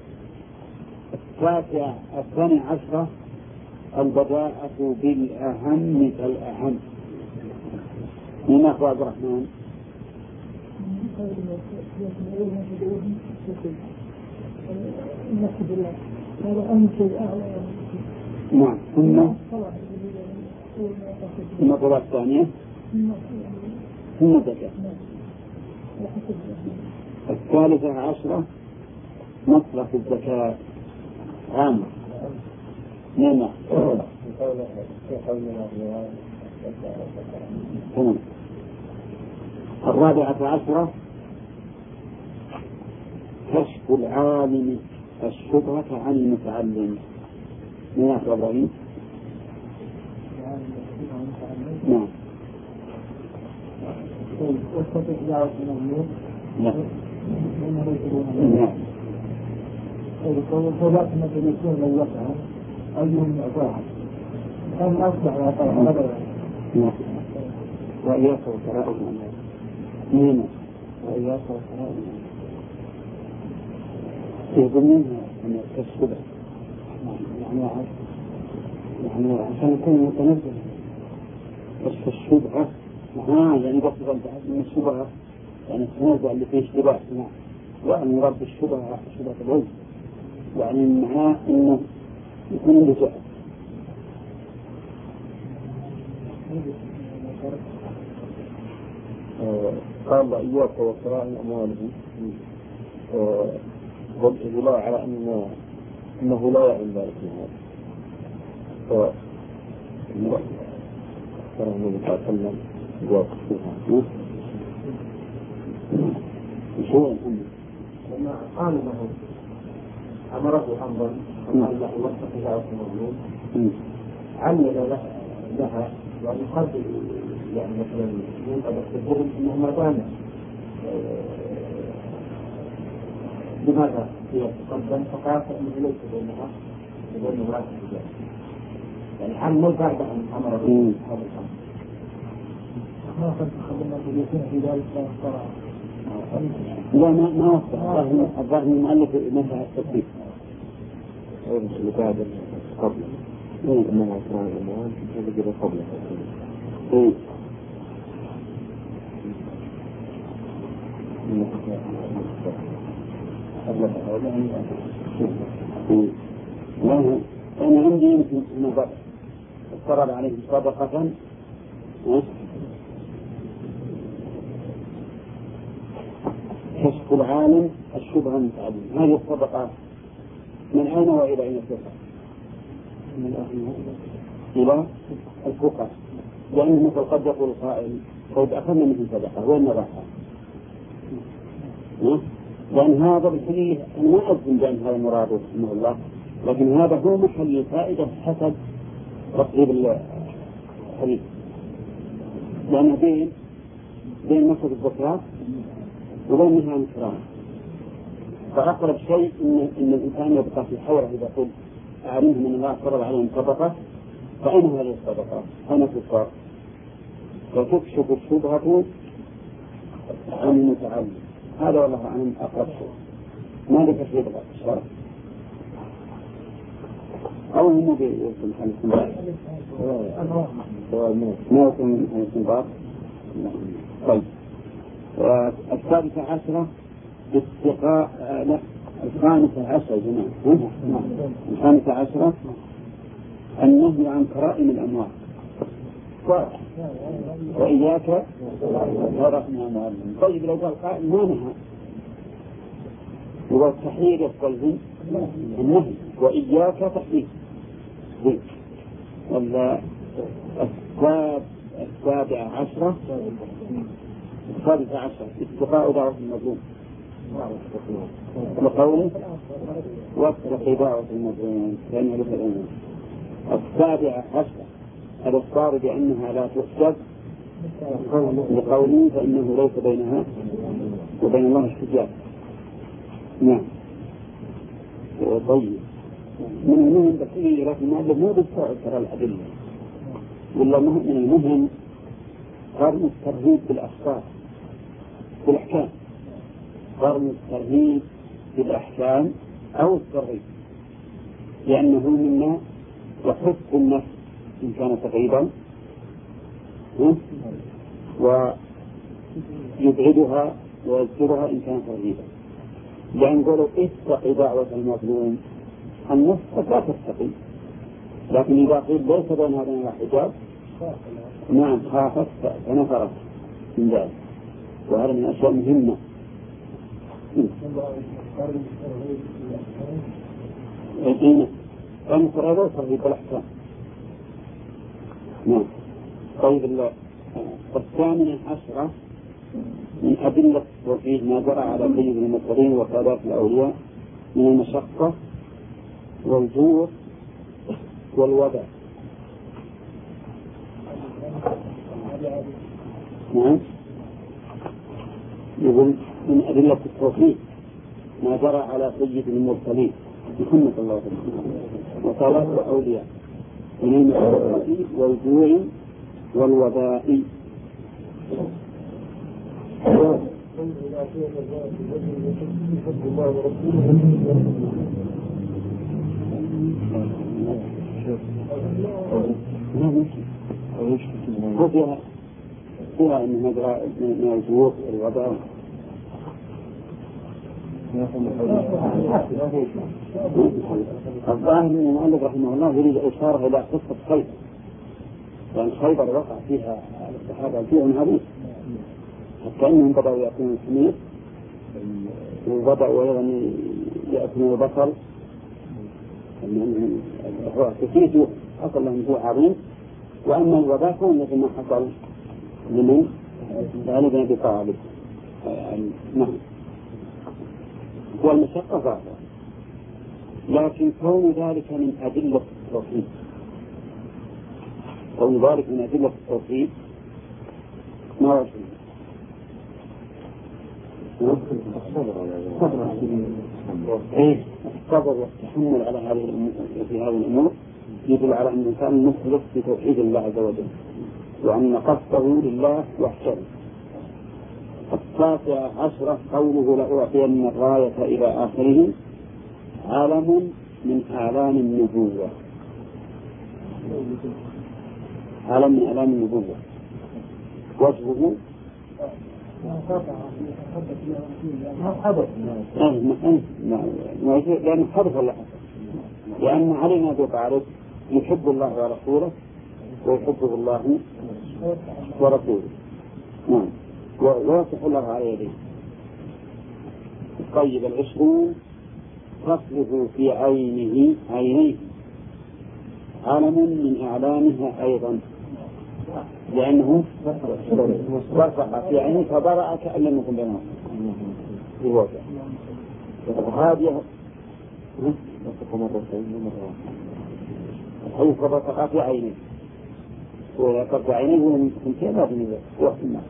12 البداءة بالأهم فالأهم. من أخوة عبد الرحمن هذا أهم شيء. نعم. ثم الطلاب الثانية ثم الزكاة. 13 مصرف الزكاة عام. نعم. 14 كشف العالم الشبهة عن المتعلم. من أقربين؟ نعم. نعم. وإياك وكرائم نعم. وإياك وكرائم يظنونها أن الشبهة يعني عشان يكون متنزل كشف الشبهة يعني بصر من الشبهة يعني التنازع اللي فيه اشتباه. وأن يرد الشبهة شبهة الوجه يعني معناه أنه يكون عنده جهل. قال إياك وكرائم أموالهم والإدلاء على أنه لا يعلم ذلك من هذا فنحن نتكلم جواب فيها شو لما قال له أمره أمرا قال له واتق الله المظلوم علل لها يعني قد يعني مثلا ينقل الظلم أنه ما كان لماذا يتقدم فقال فإنه ليس بينها وبين امرأة الرجال يعني حال مو بعد أن أمر هذا الأمر ما قد تخدمنا بيكون في ذلك لا يخترع. لا ما وصل الظاهر من المؤلف منها التطبيق اللي بعد قبل إنما أسرع الأموال هذا جرى قبله. لا أنا عندي يمكن أن افترض عليهم صدقة كشف العالم الشبهة المتعلم. هذه الصدقات من أين وإلى أين تدفع؟ من إلى الفقراء. لأن مثل قد يقول قائل قد أخذنا منه صدقة وين نضعها؟ لأن هذا بالحقيقة أنا ما أظن بأن هذا مراد رحمه الله، لكن هذا هو محل الفائدة حسب تقريب الحديث. لأن بين مصر الزكاة وبين نهاية الكرام فأقرب شيء إن الإنسان يبقى في حوره إذا قلت أعلمه من الله فرض عليهم صدقة فأين هذه الصدقة؟ أين تذكر؟ فتكشف الشبهة عن المتعلم. هذا والله أعلم أقرب شيء ما لك في الشرع. قوله مو بيوصل محل الاستنباط ما يوصل من الاستنباط. طيب السادسة عشرة اتقاء لا الخامسة عشرة جماعة الخامسة عشرة النهي عن كرائم الأموال وإياك ورحم أموالهم. طيب لو قال قائل ما نهى والتحرير يقتضي النهي وإياك تحرير. ولا السابعة عشرة السادسة عشرة اتقاء دعوة المظلوم لقوله واتق دعوة المظلوم لأنه ليس الأمر. السابعة عشرة الإخبار بأنها لا تحسب لقوله فإنه ليس بينها وبين الله حجاب. نعم. طيب من المهم بقية لكن المؤلف مو بالفعل ترى الأدلة ولا من المهم قرن الترهيب بالأخبار بالأحكام قرن الترهيب بالأحكام أو الترهيب لأنه مما يحث النفس إن كان تغيبا ويبعدها ويذكرها إن كان ترهيبا. لأن قالوا اتق دعوة المظلوم النفس لا تستقيم لكن إذا قيل ليس بين هذين الحجاب نعم خافت فنفرت من ذلك وهذا من الأشياء مهمة. أن ترى ترهيب الأحكام. نعم. طيب الثامنة عشرة من أدلة التوحيد ما جرى على سيد المرسلين وسادات الأولياء من المشقة والجوع والوباء. نعم. يقول من أدلة التوحيد ما جرى على سيد المرسلين محمد الله عليه وسلم وسادات الأولياء من المشقة والجوع والوباء. فيها أن هذا من الجوع والوباء. الظاهر من المؤلف رحمه الله يريد إشارة إلى قصة خيبر لأن خيبر وقع فيها الصحابة جوع عظيم حتى أنهم بدأوا يأكلون الحمير وبدأوا أيضا يأكلون البصل كثير جوع حصل لهم جوع عظيم. وأما الوباء كان مثل ما حصل لمن علي بن أبي طالب. نعم. والمشقة ظاهرة لكن كون ذلك من أدلة التوحيد ما وجه الصبر والتحمل على هذه الأمور يدل على أن الإنسان مخلص في توحيد الله عز وجل وأن قصده لله وحده. التاسعة عشرة قوله لأعطين الراية إلى آخره علم من أعلام النبوة. علم من أعلام النبوة وجهه لأنه حدث الله لأن علي بن أبي طالب يحب الله ورسوله ويحبه الله ورسوله. نعم. ويصح الله على يديه. طيب 20 فصله في عينيه علم من أعلامها أيضا لأنه وقع في عينه فبرأ كأن لم يكن بينهم في وجه. هذه حيث وقع في عينه ويقع عينه ولم يكن في هذا من وقت الناس.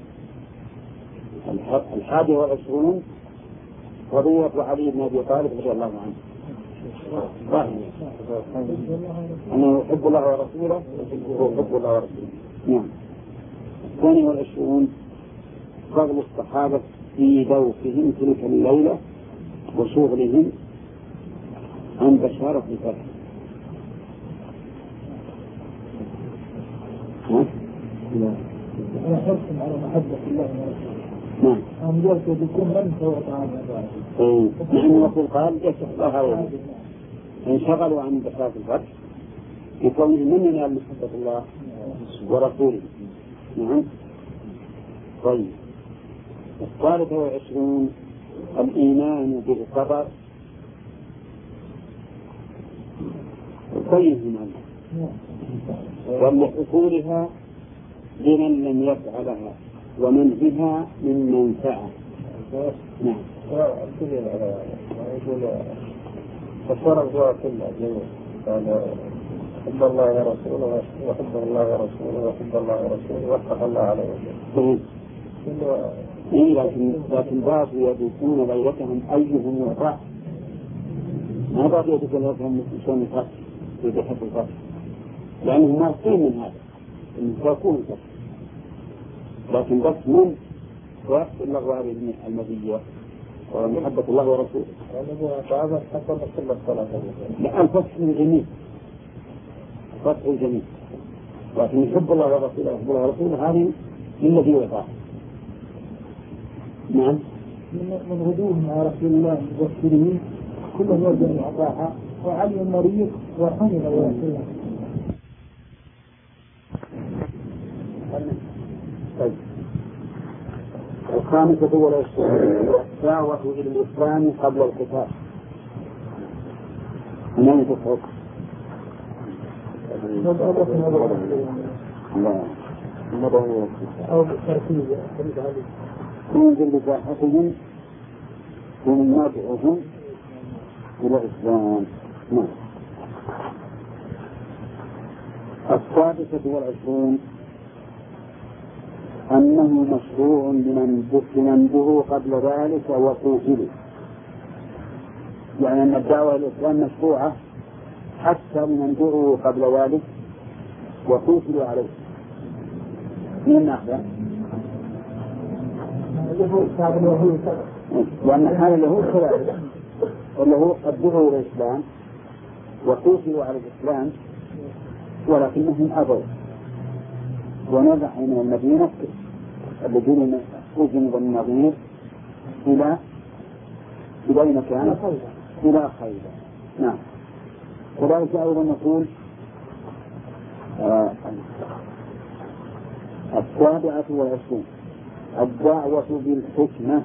21 قضية علي بن أبي طالب رضي الله عنه أنه يحب الله ورسوله ويحب الله ورسوله. نعم. 22 فضل الصحابة في ذوقهم تلك الليلة وشغلهم عن بشارة الفتح. أنا حرص على محبة الله ورسوله. نعم. أنا قلت بكل من سوى تعالى. نحن نقول قال يشرح الله انشغلوا عن بحث الفتح يكونهم من ينال محبة الله ورسوله. نعم. طيب. 23 الإيمان بالقدر. طيب ولحصولها لمن لم يفعلها ومنعها من منفعة. نعم. يقول فصار الجواب كله قال حب الله ورسوله وحب الله ورسوله وحب الله ورسوله واتق الله عليه وسلم. لكن بعض يدرسون غيرتهم أيهم يطاع. ما بعض يدرسون غيرتهم شلون يطاع يحب الفتح لأنهم مارسين من هذا إن تكون الفتح. لكن بس من ويحصل الله هذه المزية ومحبة الله ورسوله. هذا حصل كل الصلاة. لا الفتح الجميل فتح الجميل لكن يحب الله ورسوله ويحب الله ورسوله هذه الذي يطاع. نعم. من غدوهم على رسول الله مبشرين كلهم يرجع العطاء وعلي المريض وحمل ورسوله. طيب. 25 الدعوة إلى الإسلام قبل القتال. من تفعل؟ لا. أو ترتيب ينزل بساحتهم ومن مادعهم إلى الإسلام. نعم. 27 أنه مشروع لمن دعوا قبل ذلك وقوتلوا. يعني أن الدعوة إلى الإسلام مشروعة حتى لمن دعوا قبل ذلك وقوتلوا عليه. من أخذ؟ لأن حال اليهود كذلك اللي هو قد دعوا إلى الإسلام وقوتلوا على الإسلام ولكنهم أبوا ونزحوا من المدينة الذين أخرجوا من النظير إلى مكان إلى خيبر. نعم. كذلك أيضا نقول 27 الدعوة بالحكمة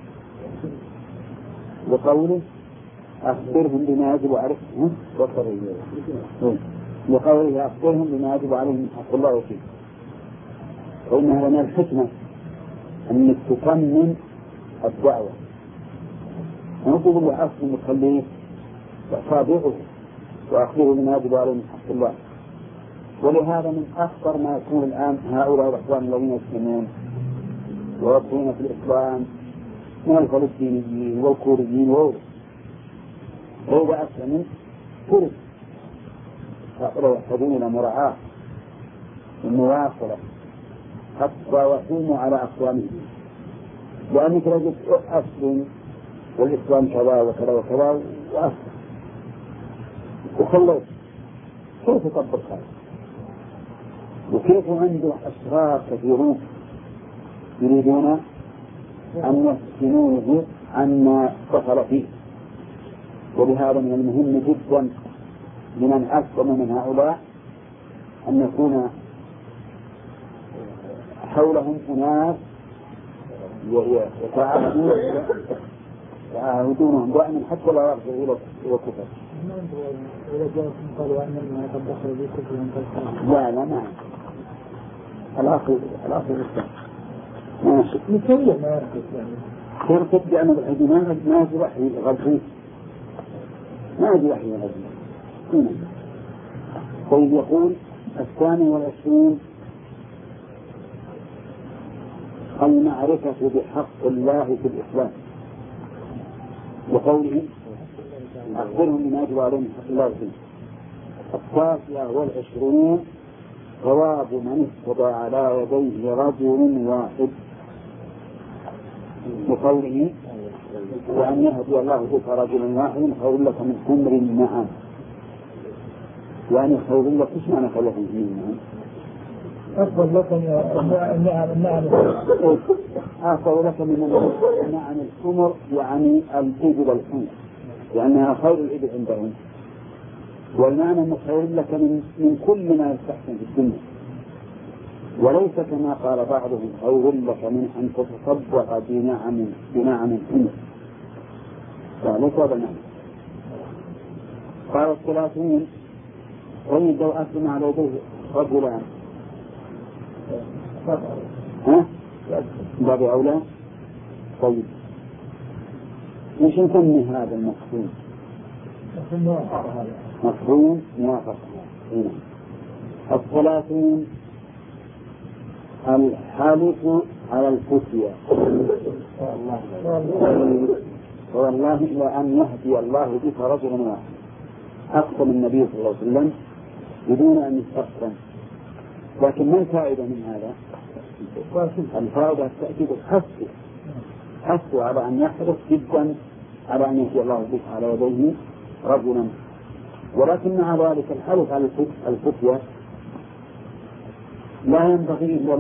وقوله أخبرهم بما يجب عليهم وقوله أخبرهم بما يجب عليهم حق الله وفيه. وإنها من الحكمة أن تكمل الدعوة ونقول الله أصل المخليف وصادقه وأخبره بما يجب عليهم حق الله. ولهذا من أخطر ما يكون الآن هؤلاء الأخوان الذين يسلمون ويدخلون في الإسلام من الفلسطينيين والكوريين وإذا أسلموا ترك هؤلاء يحتاجون إلى مراعاة والمواصلة حتى يقوموا على أقوامهم. لأنك لو أسلم والإسلام كذا وكذا وكذا وأسلم وخلص كيف يطبق هذا؟ وكيف عنده أسرار كثيرون يريدون أن يفتنوه عما دخل فيه. ولهذا من المهم جدا لمن أسلم من هؤلاء أن يكون حولهم أناس يتعاهدونهم دائما حتى لا يرجعوا إلى الكفر. لا ما الأصل الإسلام ترتب بأن الحديث ما يجب وحي غلطي ما يجب وحي غلطي. طيب يقول 22 المعرفة بحق الله في الإسلام وقوله أخبرهم بما يجب عليهم حق الله فيه. 29 ثواب من استطاع على يديه رجل واحد وقوله وأن يهدي الله بك رجلا واحدا خير لك من حمر النعم. يعني خير لك ايش معنى خير لك من حمر النعم؟ أفضل لك النعم أفضل لك من النعم الحمر، يعني الإبل الحمر، لأنها خير الإبل عندهم، والمعنى أنه خير لك من كل ما يستحسن في الدنيا، وليس كما قال بعضهم خير لك من أن تتصدق بنعم حمر، فليس هذا المعنى. قال 30 طيب لو أسلم على يديه رجلان باب أولى. طيب مش نسمي هذا المفهوم مفهوم موافقة. 30 الحالف على الفتية، والله إلى أن يهدي الله بك رجلا واحد، أقسم النبي صلى الله عليه وسلم بدون أن يستقسم. لكن ما الفائدة من هذا؟ الفائدة التأكيد حثه على أن يحرص جدا على أن يهدي الله بك على يديه رجلا، ولكن مع ذلك الحلف على الفتية لا ينبغي إلا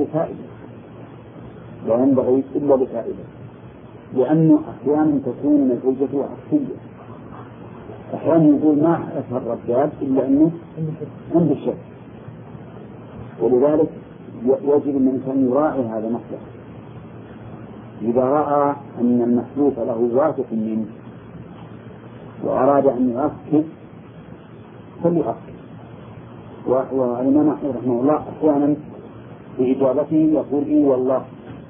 لفائدة، لأنه أحيانا تكون نتيجته عكسية. أحيانا يقول ما حلف الرجال إلا أنه عند الشك، ولذلك يجب أن الإنسان يراعي هذا المصلحة. إذا رأى أن المحلوف له واثق منه وأراد أن يؤكد فليؤكد. والإمام أحمد رحمه الله أحيانا في إجابته يقول إيه والله،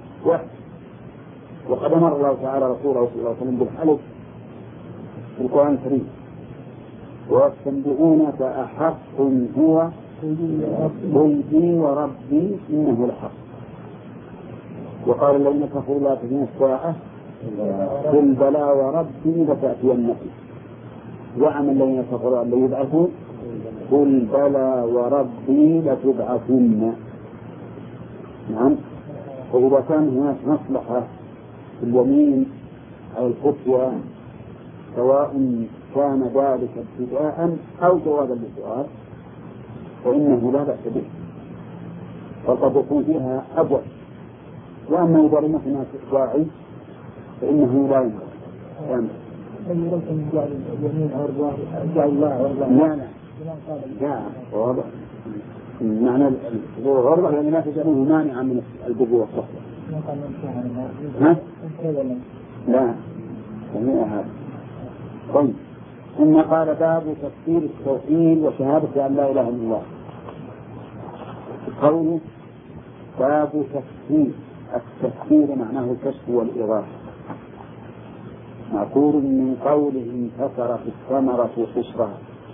وقد أمر الله تعالى رسوله صلى الله عليه وسلم بالحلف في القرآن الكريم: ويستنبئونك أحق هو قل بي وربي إنه لحق. وقال الذين كفروا لا تأتينا الساعة قل بلى وربي لتأتينكم. زعم الذين كفروا أن لا يبعثوا قل بلى وربي لتبعثن. نعم. فإذا كان هناك مصلحة في اليمين أو الفتوى سواء كان ذلك ابتداء أو جوابا للسؤال فإنه لا بأس به، فقد يكون فيها أبواب. وأما إذا لم يكن داعي فإنه لا ينبغي. لا واضح معنى الغربة يعني لا تجعله مانعا من البر والصحبة. لا سميع هذا. طيب ثم قال باب تفسير التوحيد وشهادة أن لا إله إلا الله. قوله باب تفسير، التفسير معناه الكشف والإيضاح، معقول من قوله انكسرت الثمرة قشرها،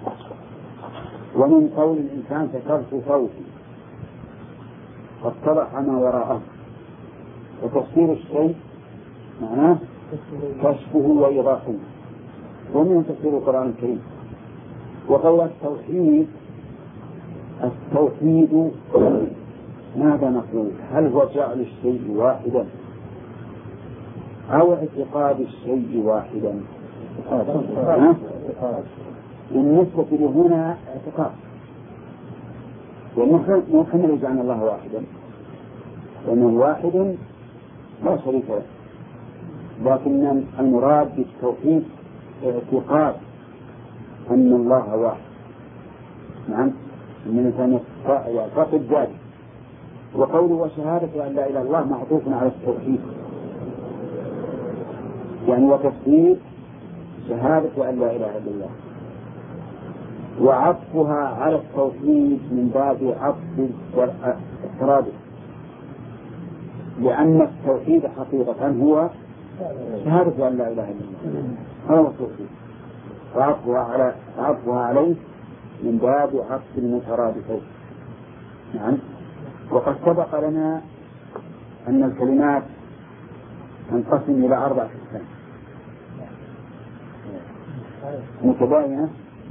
ومن قول الإنسان كسرت صوتي فاتضح ما وراءه. وتفسير الشيء معناه كشفه وإيضاحه، ومن تفسير القرآن الكريم. وقول التوحيد ماذا نقول؟ هل هو جعل الشيء واحدا أو اعتقاد الشيء واحدا؟ بالنسبة لهنا اعتقاد، ونحن نجعل الله واحدا لأنه واحد لا شريك له، لكن المراد بالتوحيد اعتقاد أن الله واحد. نعم، من الإنسان يعتقد ذلك. وقوله وشهادة أن لا إله إلا الله معطوف على التوحيد، يعني وتفسير شهادة أن لا إله إلا الله، وعطفها على التوحيد من باب عطف الترادف، لأن التوحيد حقيقة هو شهادة أن لا إله إلا الله، هذا التوحيد، وعطفها عليه من باب عطف المترادفين. نعم. وقد سبق لنا أن الكلمات تنقسم إلى 4 أقسام: متباينة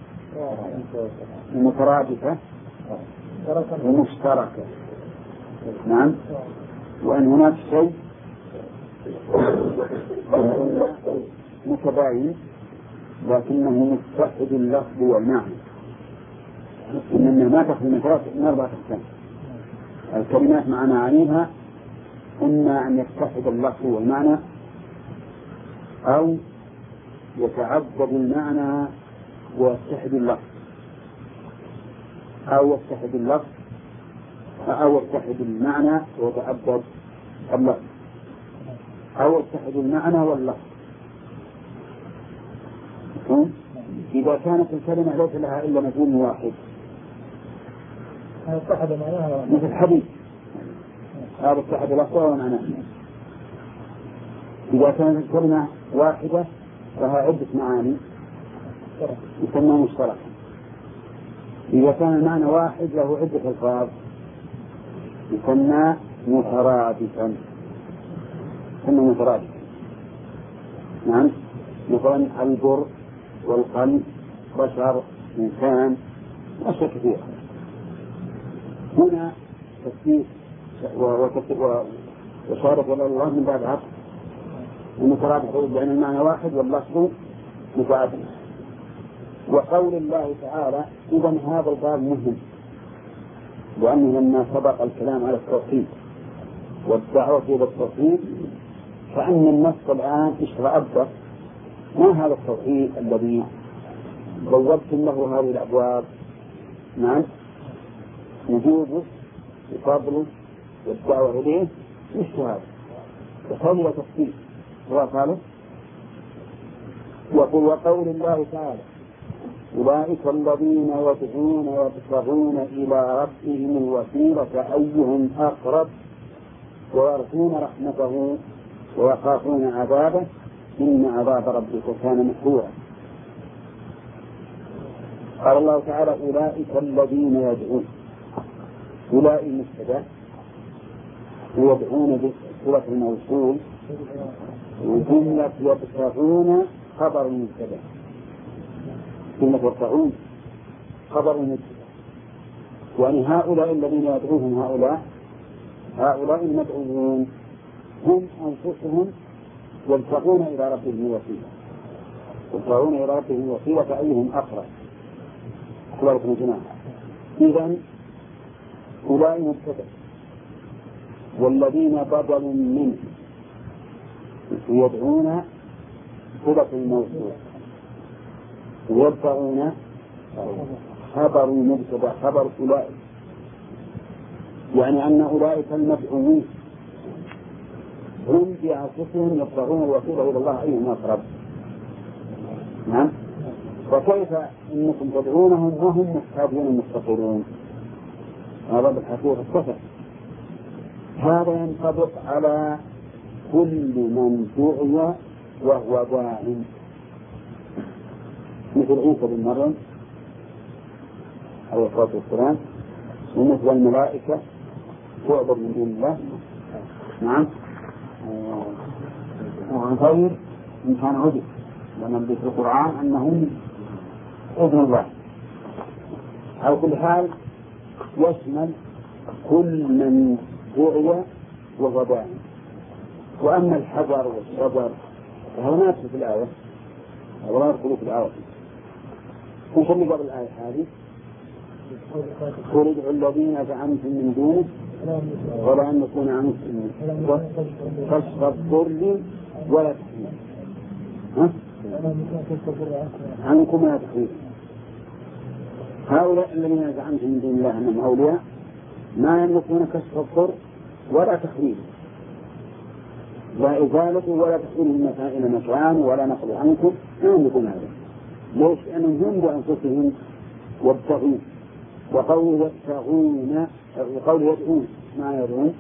ومترادفة ومشتركة. نعم. وأن هناك شيء متباين لكنه متحد اللفظ والمعنى، إنما ما تخلو من 4 أقسام. الكلمات مع معانيها إما أن يتحد اللفظ والمعنى أو يتعدد المعنى ويتحد اللفظ، أو يتحد اللفظ أو يتحد المعنى ويتعدد اللفظ، أو يتحد المعنى واللفظ. إذا كانت الكلمة ليس لها إلا مفهوم واحد مثل حديث، هذا اتحد لفظه ومعناه. إذا كانت الكلمة واحدة فها عدة معاني يسمى مشترك. إذا كان المعنى واحد له عدة ألفاظ يسمى مترادفا. نعم، مثلا البر والقلب، بشر، إنسان، أشياء كثيرة. هنا تثبيت وشارك إلى الله من باب عطف المترادف بين المعنى واحد واللفظ متعدد. وقول الله تعالى إذن هذا الباب مهم، وأنه لما سبق الكلام على التوحيد والدعوة إلى التوحيد فأن النص الآن اشترأت ما هذا التوحيد الذي بوابتم له هذه الأبواب. نعم، وجوبه وفضله والدعوة إليه مش هذا وقول وتفصيل هو ثالث. وقول الله تعالى أولئك الذين يدعون ويبتغون إلى ربهم الوسيلة أيهم أقرب ويرجون رحمته ويخافون عذابه إن عذاب ربك كان محذورا. قال الله تعالى أولئك الذين يدعون، أولئك المبتدأ ويدعون بصلة الموصول، وجملة يبتغون خبر المبتدأ، جملة يبتغون خبر المبتدأ، يعني هؤلاء الذين يدعوهم هؤلاء المدعوون هم أنفسهم يبتغون إلى ربهم الوسيلة، يبتغون إلى ربهم الوسيلة أيهم أقرب. إذن أولئك مبتدأ والذين بدلوا منه يدعون صلة الموصول ويبتغون خبر المبتدأ خبر أولئك، يعني أن أولئك المدعوين هم بأنفسهم يبتغون الوسيلة إلى الله أيهم أقرب. نعم، وكيف إنكم تدعونهم وهم محتاجون مستقرون؟ هذا بالحقيقة الصفة. هذا ينطبق على كل من دعي وهو داع، مثل عيسى بن مريم عليه الصلاة والسلام، ومثل الملائكة تعبد من دون الله. نعم، وغير إن كان عبد، لأن في القرآن أنهم ابن الله. على كل حال يشمل كل من دعي وهو داع. وأما الحجر والشجر فهو ناس في الآية ولا يدخلوا في الآية. وش اللي قبل الآية هذه؟ قل ادعوا الذين زعمتم من دونه ولا يملكون عنكم كشف الضر ولا تحويل عنكم ولا تحويل. هؤلاء الذين زعمتم من دون الله أنهم أولياء ما يملكون كشف الضر ولا تحويل، لا إزالة ولا تحويل من مكان إلى مكان ولا نقل عنكم، ما يملكون هذا. ليش؟ لأنهم هم بأنفسهم يبتغون. وقول يبتغون وقول يدعون ما يدعون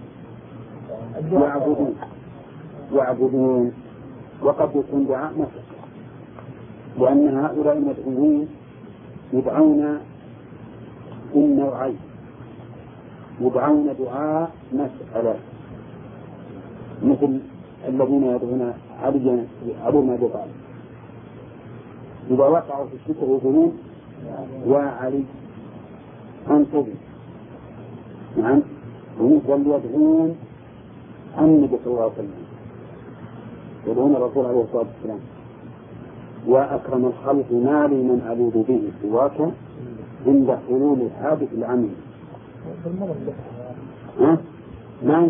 يعبدون وقد يكون دعاء نفسه، لأن هؤلاء المدعوين يدعون من نوعين، يدعون دعاء مسألة مثل الذين يدعون علي بن أبي طالب إذا وقعوا في الشرك يقولون يا علي أنصرني. نعم، ومثل يدعون النبي صلى الله عليه وسلم، يدعون الرسول عليه الصلاة والسلام وأكرم الخلق ما لي من ألوذ به سواك عند حلول الحادث العميم. ما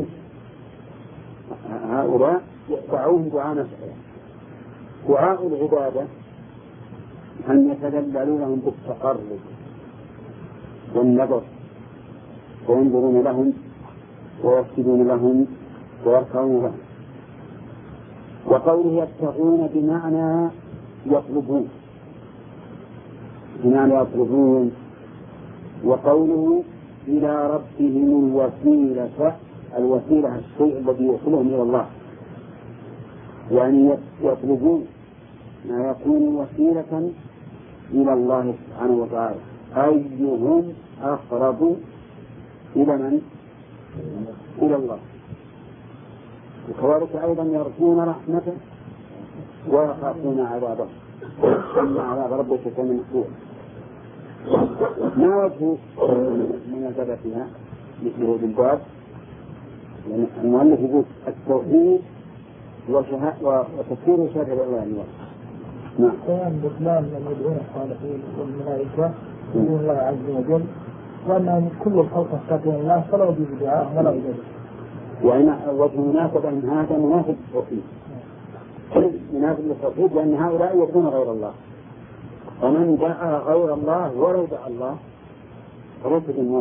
هؤلاء دعوهم دعاء مسألة. دعاء العبادة أن يتذللوا لهم بالتقرب والنظر وينظرون لهم ويسجدون لهم ويركعون لهم. وقوله يبتغون بمعنى يطلبون، بمعنى يطلبون. وقوله إلى ربهم الوسيلة، الوسيلة الشيء الذي يوصلهم إلى الله، يعني يطلبون ما يكون وسيلة إلى الله سبحانه وتعالى. أيهم أقرب إلى من؟ إلى الله. وكذلك أيضا يرجون رحمته ويخافون عذابه، إن عذاب ربك كان مسؤولا. ما وجه مناسبة فيها مثله بالباب؟ يعني المؤلف يقول التوحيد وتفسير شرع الله. نعم. بيان بطلان من يدعون الصالحين والملائكة يدعون الله عز وجل، وأن كل الخلق يستطيعون الله فلا يجوز دعاء ولا يجوز. يعني وجه مناسبة أن هذا مناسب للتوحيد، مناسب للتوحيد، لأن هؤلاء يدعون غير الله، ومن دعا غير الله ولو دعا الله فليس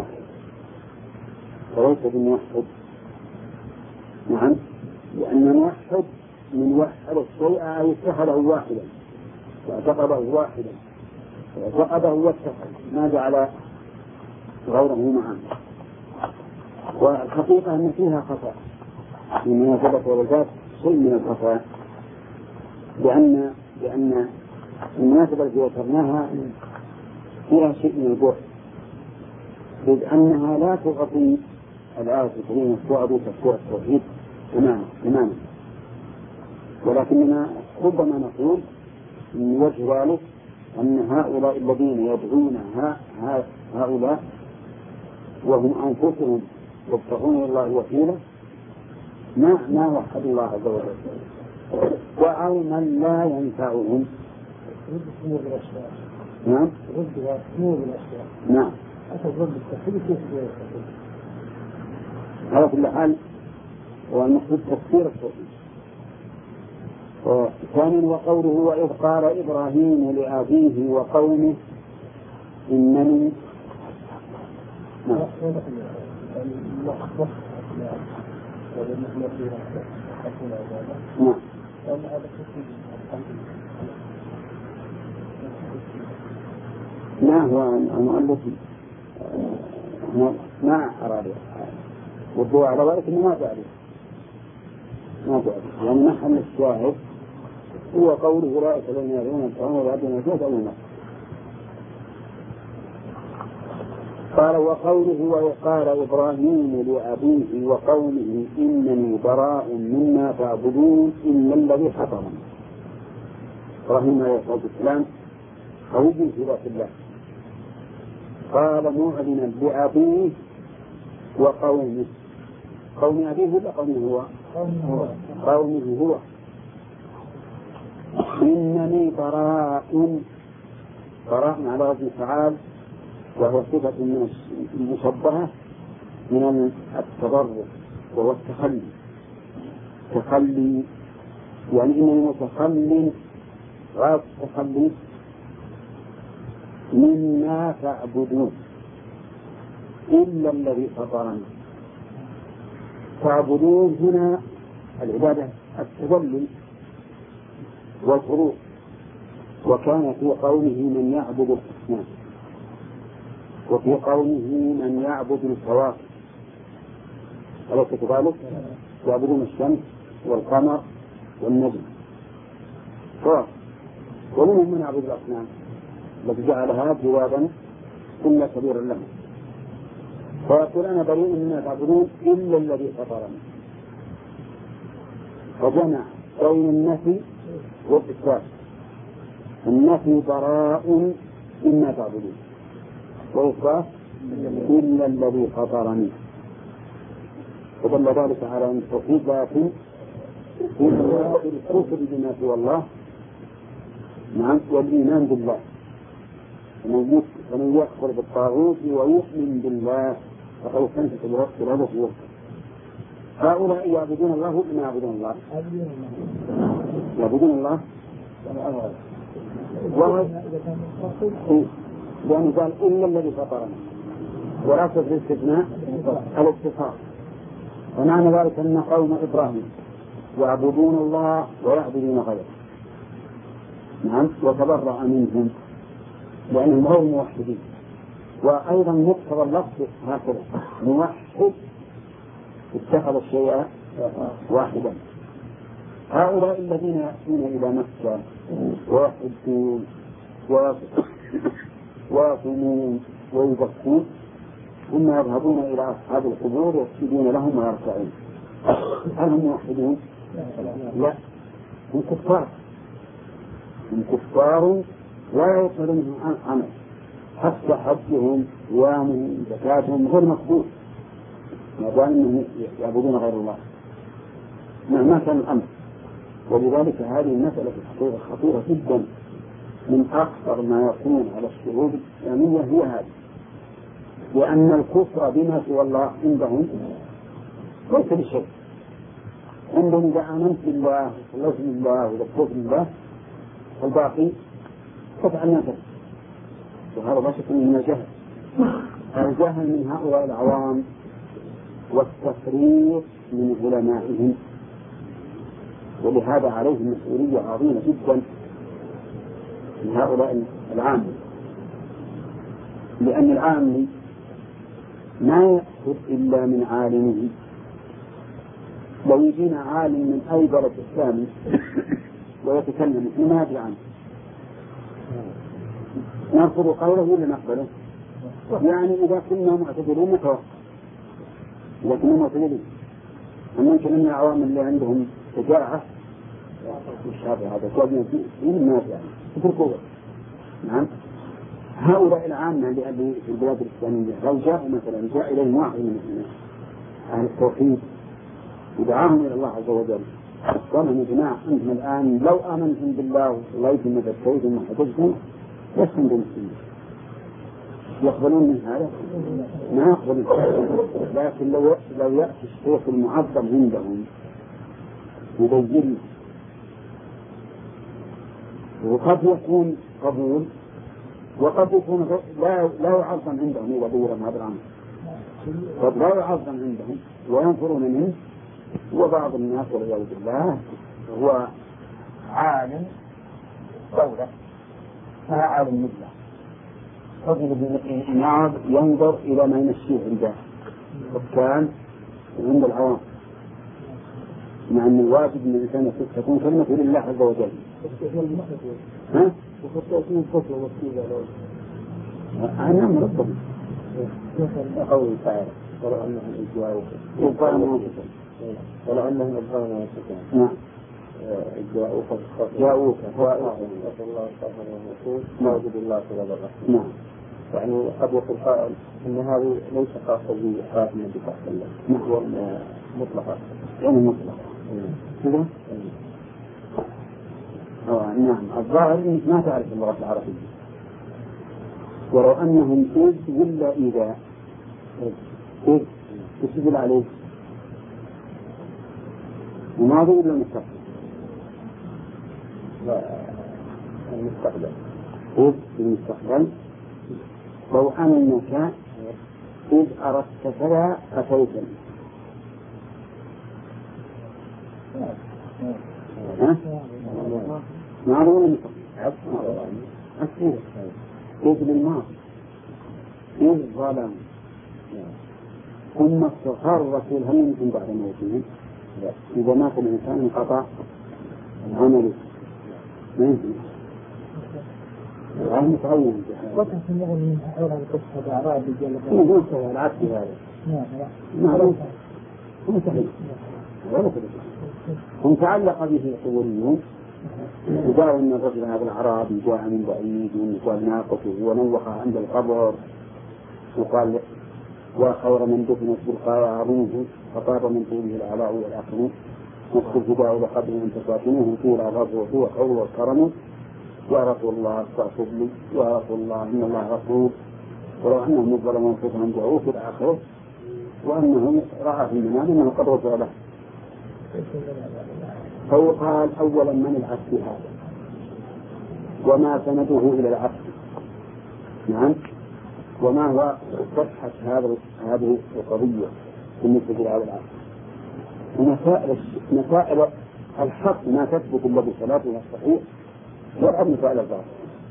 بموحد. نعم، لأن موحد من وحد الشيء أي اتخذه واحدا واعتقده واحدا واعتقده واتخذ، ما جعل غيره معه. والحقيقة أن فيها خطأ في مناسبة ولذات شيء من الخطأ، لأن المناسبة التي ذكرناها فيها شيء من البعد، إذ أنها لا تعطي الآية الكريمة تعطي تفسير التوحيد تماما، ولكننا ربما نقول من وجه ذلك أن هؤلاء الذين يدعون هؤلاء وهم أنفسهم يبتغون إلى الله وسيلة ما وحدوا الله عز وجل، وأو من لا ينفعهم. نعم. نعم. على كل حال هو المقصود تفسير التوحيد. ثانيا وقوله وإذ قال إبراهيم لأبيه وقومه إنني. نعم. نعم. لا هو المؤلف ما أراد والضوء على ذلك إنه ما تعرف يعني محل الشاهد هو قوله أولئك الذين يدعون الطعام ويأتون الجوع. قال وقوله وقال إبراهيم لأبيه وقومه إنني براء مما تعبدون إلا الذي فطرني. إبراهيم عليه الصلاة والسلام قوي في ذات الله، قال معلنا لأبيه وقومه. قوم أبيه ولا قومه هو؟ قومه هو. إنني براء على وزن فعال، وهو صفة من المشبهة من التضرر وهو التخلي، يعني إنني متخل غاية التخلي مما تعبدون إلا الذي فطرني. تعبدون هنا العبادة التذلل والخضوع، وكان في قومه من يعبد الأصنام وفي قومه من يعبد الكواكب، أليس كذلك؟ يعبدون الشمس والقمر والنجم، ومنهم من يعبد الأصنام التي جعلها جوابا إلا كبيرا لهم، فيقول أنا بريء مما تعبدون إلا الذي فطرني، فجمع بين النفي والإثبات. النفي براء مما تعبدون، والإثبات إلا الذي فطرني، ودل ذلك على أن التوحيد لكن في الكفر بما سوى الله، نعم، والإيمان بالله. ومن يكفر بالطاغوت ويؤمن بالله فقد استمسك بربك الأبوة والكتاب. هؤلاء يعبدون الله ولا يعبدون الله؟ يعبدون الله. لأنه قال إلا الذي فطرنا، ورأسه في الاستثناء الاتصال. ومعنى ذلك أن قوم إبراهيم يعبدون الله ويعبدون غيره. نعم، وتبرأ منهم لأنهم غير موحدين. وأيضا مقتضى اللفظ هكذا: موحد اتخذ الشيء واحدا. هؤلاء الذين يأتون إلى مكة ويحجون ويصومون ويزكون ثم يذهبون إلى أصحاب القبور يسجدون لهم ويركعون، هل هم موحدون؟ لا، هم كفار. هم كفار لا يقبل منهم عمل، حتى حجهم صيامهم زكاتهم غير مقبول ما دام انهم يعبدون غير الله مهما كان الامر. ولذلك هذه المسألة الحقيقة خطيرة جدا، من أخطر ما يكون على الشعوب الإسلامية هي هذه، لأن الكفر بما سوى الله عندهم ليس بشيء. عندهم إذا آمنت بالله وصليت بالله وذكرت بالله والباقي تفعل ما تفعل، وهذا لا شك من الجهل. الجهل من هؤلاء العوام والتفريط من علمائهم، ولهذا عليهم مسؤولية عظيمة جدا من هؤلاء العام، لأن العام ما يأخذ إلا من عالمه. لو يجينا عالم من أي بلد إسلامي ويتكلم ما ندري عنه نرفض قوله ولا نقبله؟ يعني إذا كنا معتدلين نتوقف، إذا كنا معتدلين. أما يمكن أن العوام اللي عندهم شجاعة والشافع هذا كوابين فيه الناس يعني تتركوه. نعم، هؤلاء العامة اللي في البلاد الإسلامية لو جاءوا مثلا جاء إليهم واحد من أهل التوحيد ودعاهم إلى الله عز وجل قال يا جماعة أنتم الآن لو آمنتم بالله وصليتم وزكيتم وحججتم لستم بمسلمين، يقبلون من هذا؟ ما يقبلون. لكن لو يأتي الشيخ المعظم عندهم يبين، وقد يكون قبول وقد يكون لا يعظم عندهم إذا بين هذا الأمر، قد لا يعظم عندهم وينفرون منه. وبعض الناس والعياذ بالله هو عالم دولة عالم مطلق، فضل بالإنعاض ينظر إلى ما يمشيه عند الحكام وعند العوام، مع أن الواجب من الإنسان تكون كلمة لله عز وجل. ها؟ أنا مرتب قول تعالى ولو أنهم جاءوك نسأل الله السلامة والعافية موجود الله تعالى. نعم، يعني قد يقول قائل أن هذه ليس خاصة بحياة النبي صلى الله عليه وسلم مطلقة، يعني مطلقة كذا. نعم، الظاهر أنك ما تعرف اللغة العربية، ولو أنهم إذ ولا إذا إذ تسجل عليه وماضي ولا مستقبل؟ لا، المستقبل. إذ المستقبل. لو أنك إذ أردت كذا أتيتني. ها؟ ماضي ولا مستقبل؟ أكيد. إذ بالماضي. إذ ظلم. ثم استغفر الرسول هل يمكن بعد موته؟ إذا مات الإنسان انقطع عمله، ما يمكن. غير متعين. وكان في المغنى من حول هذه القصة بأعراب رجال. يقول سوى العكس هذا. نعم. هم صحيح. هم تعلق به قبوريون وقالوا أن الرجل هذا الأعرابي جاء من بعيد وقال ناقته ونوخ عند القبر وقال وخير من دفنت بالقارون فطاب من طوله العلاء والأكرم نصف الفداء لقدر أن تساكنوه طول الرجل هو خير والكرم يا رسول الله استغفر لي يا رسول الله إن الله غفور ولو أنهم ظلموا أنفسهم جاءوه في الآخرة وأنه رأى في المنام أنه قد غفر له. فيقال أولا من العبد هذا وما سنده إلى العبد. نعم. وما هو صحة هذه القضية بالنسبة لهذا العبد. مسائل الحق ما تثبت إلا بصلاته الصحيح وأب مسائل الظاهر.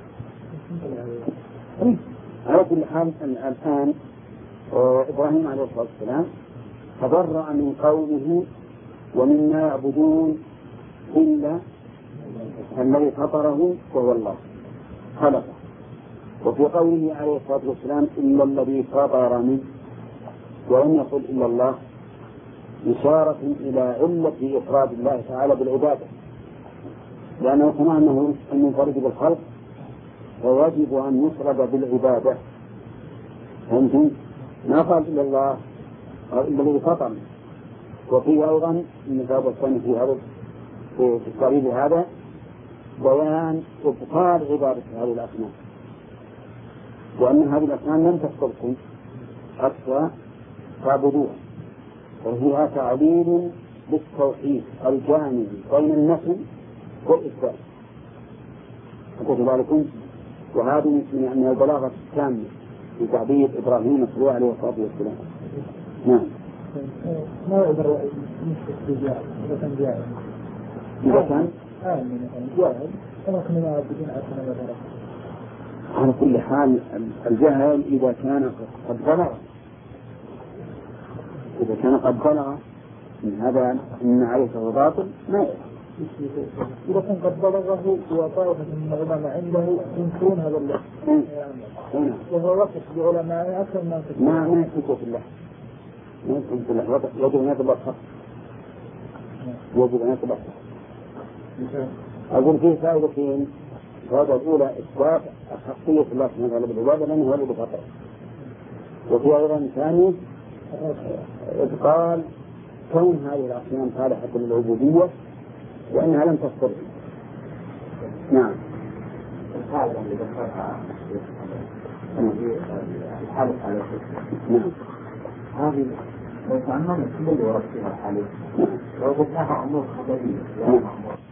على كل حال الآن إبراهيم عليه الصلاة والسلام تبرأ من قوله ومما يعبدون إلا الذي فطره وهو الله خلقه. وفي قوله عليه الصلاة والسلام إلا الذي فطرني ولم يقل إلا الله إشارة إلى علة إفراد الله تعالى بالعبادة، لأنه كما أنه منفرد بالخلق ويجب أن يفرد بالعبادة. فهمتم؟ ما قال إلا الله أو إلا الذي فطرني. وفي أيضا المثال الثاني في هذا في التعريف هذا بيان إبطال عبادة هذه الأصنام، وأن هذه الأصنام لم تفطركم حتى تعبدوها، وفيها تعليل بالتوحيد الجامع بين النفي والإثبات. أقول ذلكم وهذا من أن البلاغة التامة في تعبير إبراهيم عليه الصلاة والسلام. نعم. ما يقدر يمسك بالجاهل إذا كان جاهل. إذا كان جاهل فممكن ما يعبدون عشان مثلا. على كل حال الجهل إذا كان قد بلغ من هذا من عليه باطل ما يعرف. إذا كان قد بلغه وطائفة من العلماء عنده ينكرون هذا اللحن وهو وصف بعلماء أكثر ما يثبت في اللحن. يجب أن يطلب الحق. أقول فيه فائدتين. الفائدة الأولى إثبات حقية الله سبحانه وتعالى بالعبادة لأنه هو الذي فطر. وفي أيضا ثاني إبطال كون هذه الأصنام صالحة للعبودية وأنها لم تفطر. نعم. الحالة اللي ذكرها الحالة على نعم. هذه لو تعلمنا كل اللي ورد فيها الحالة لو قلناها أمور خبرية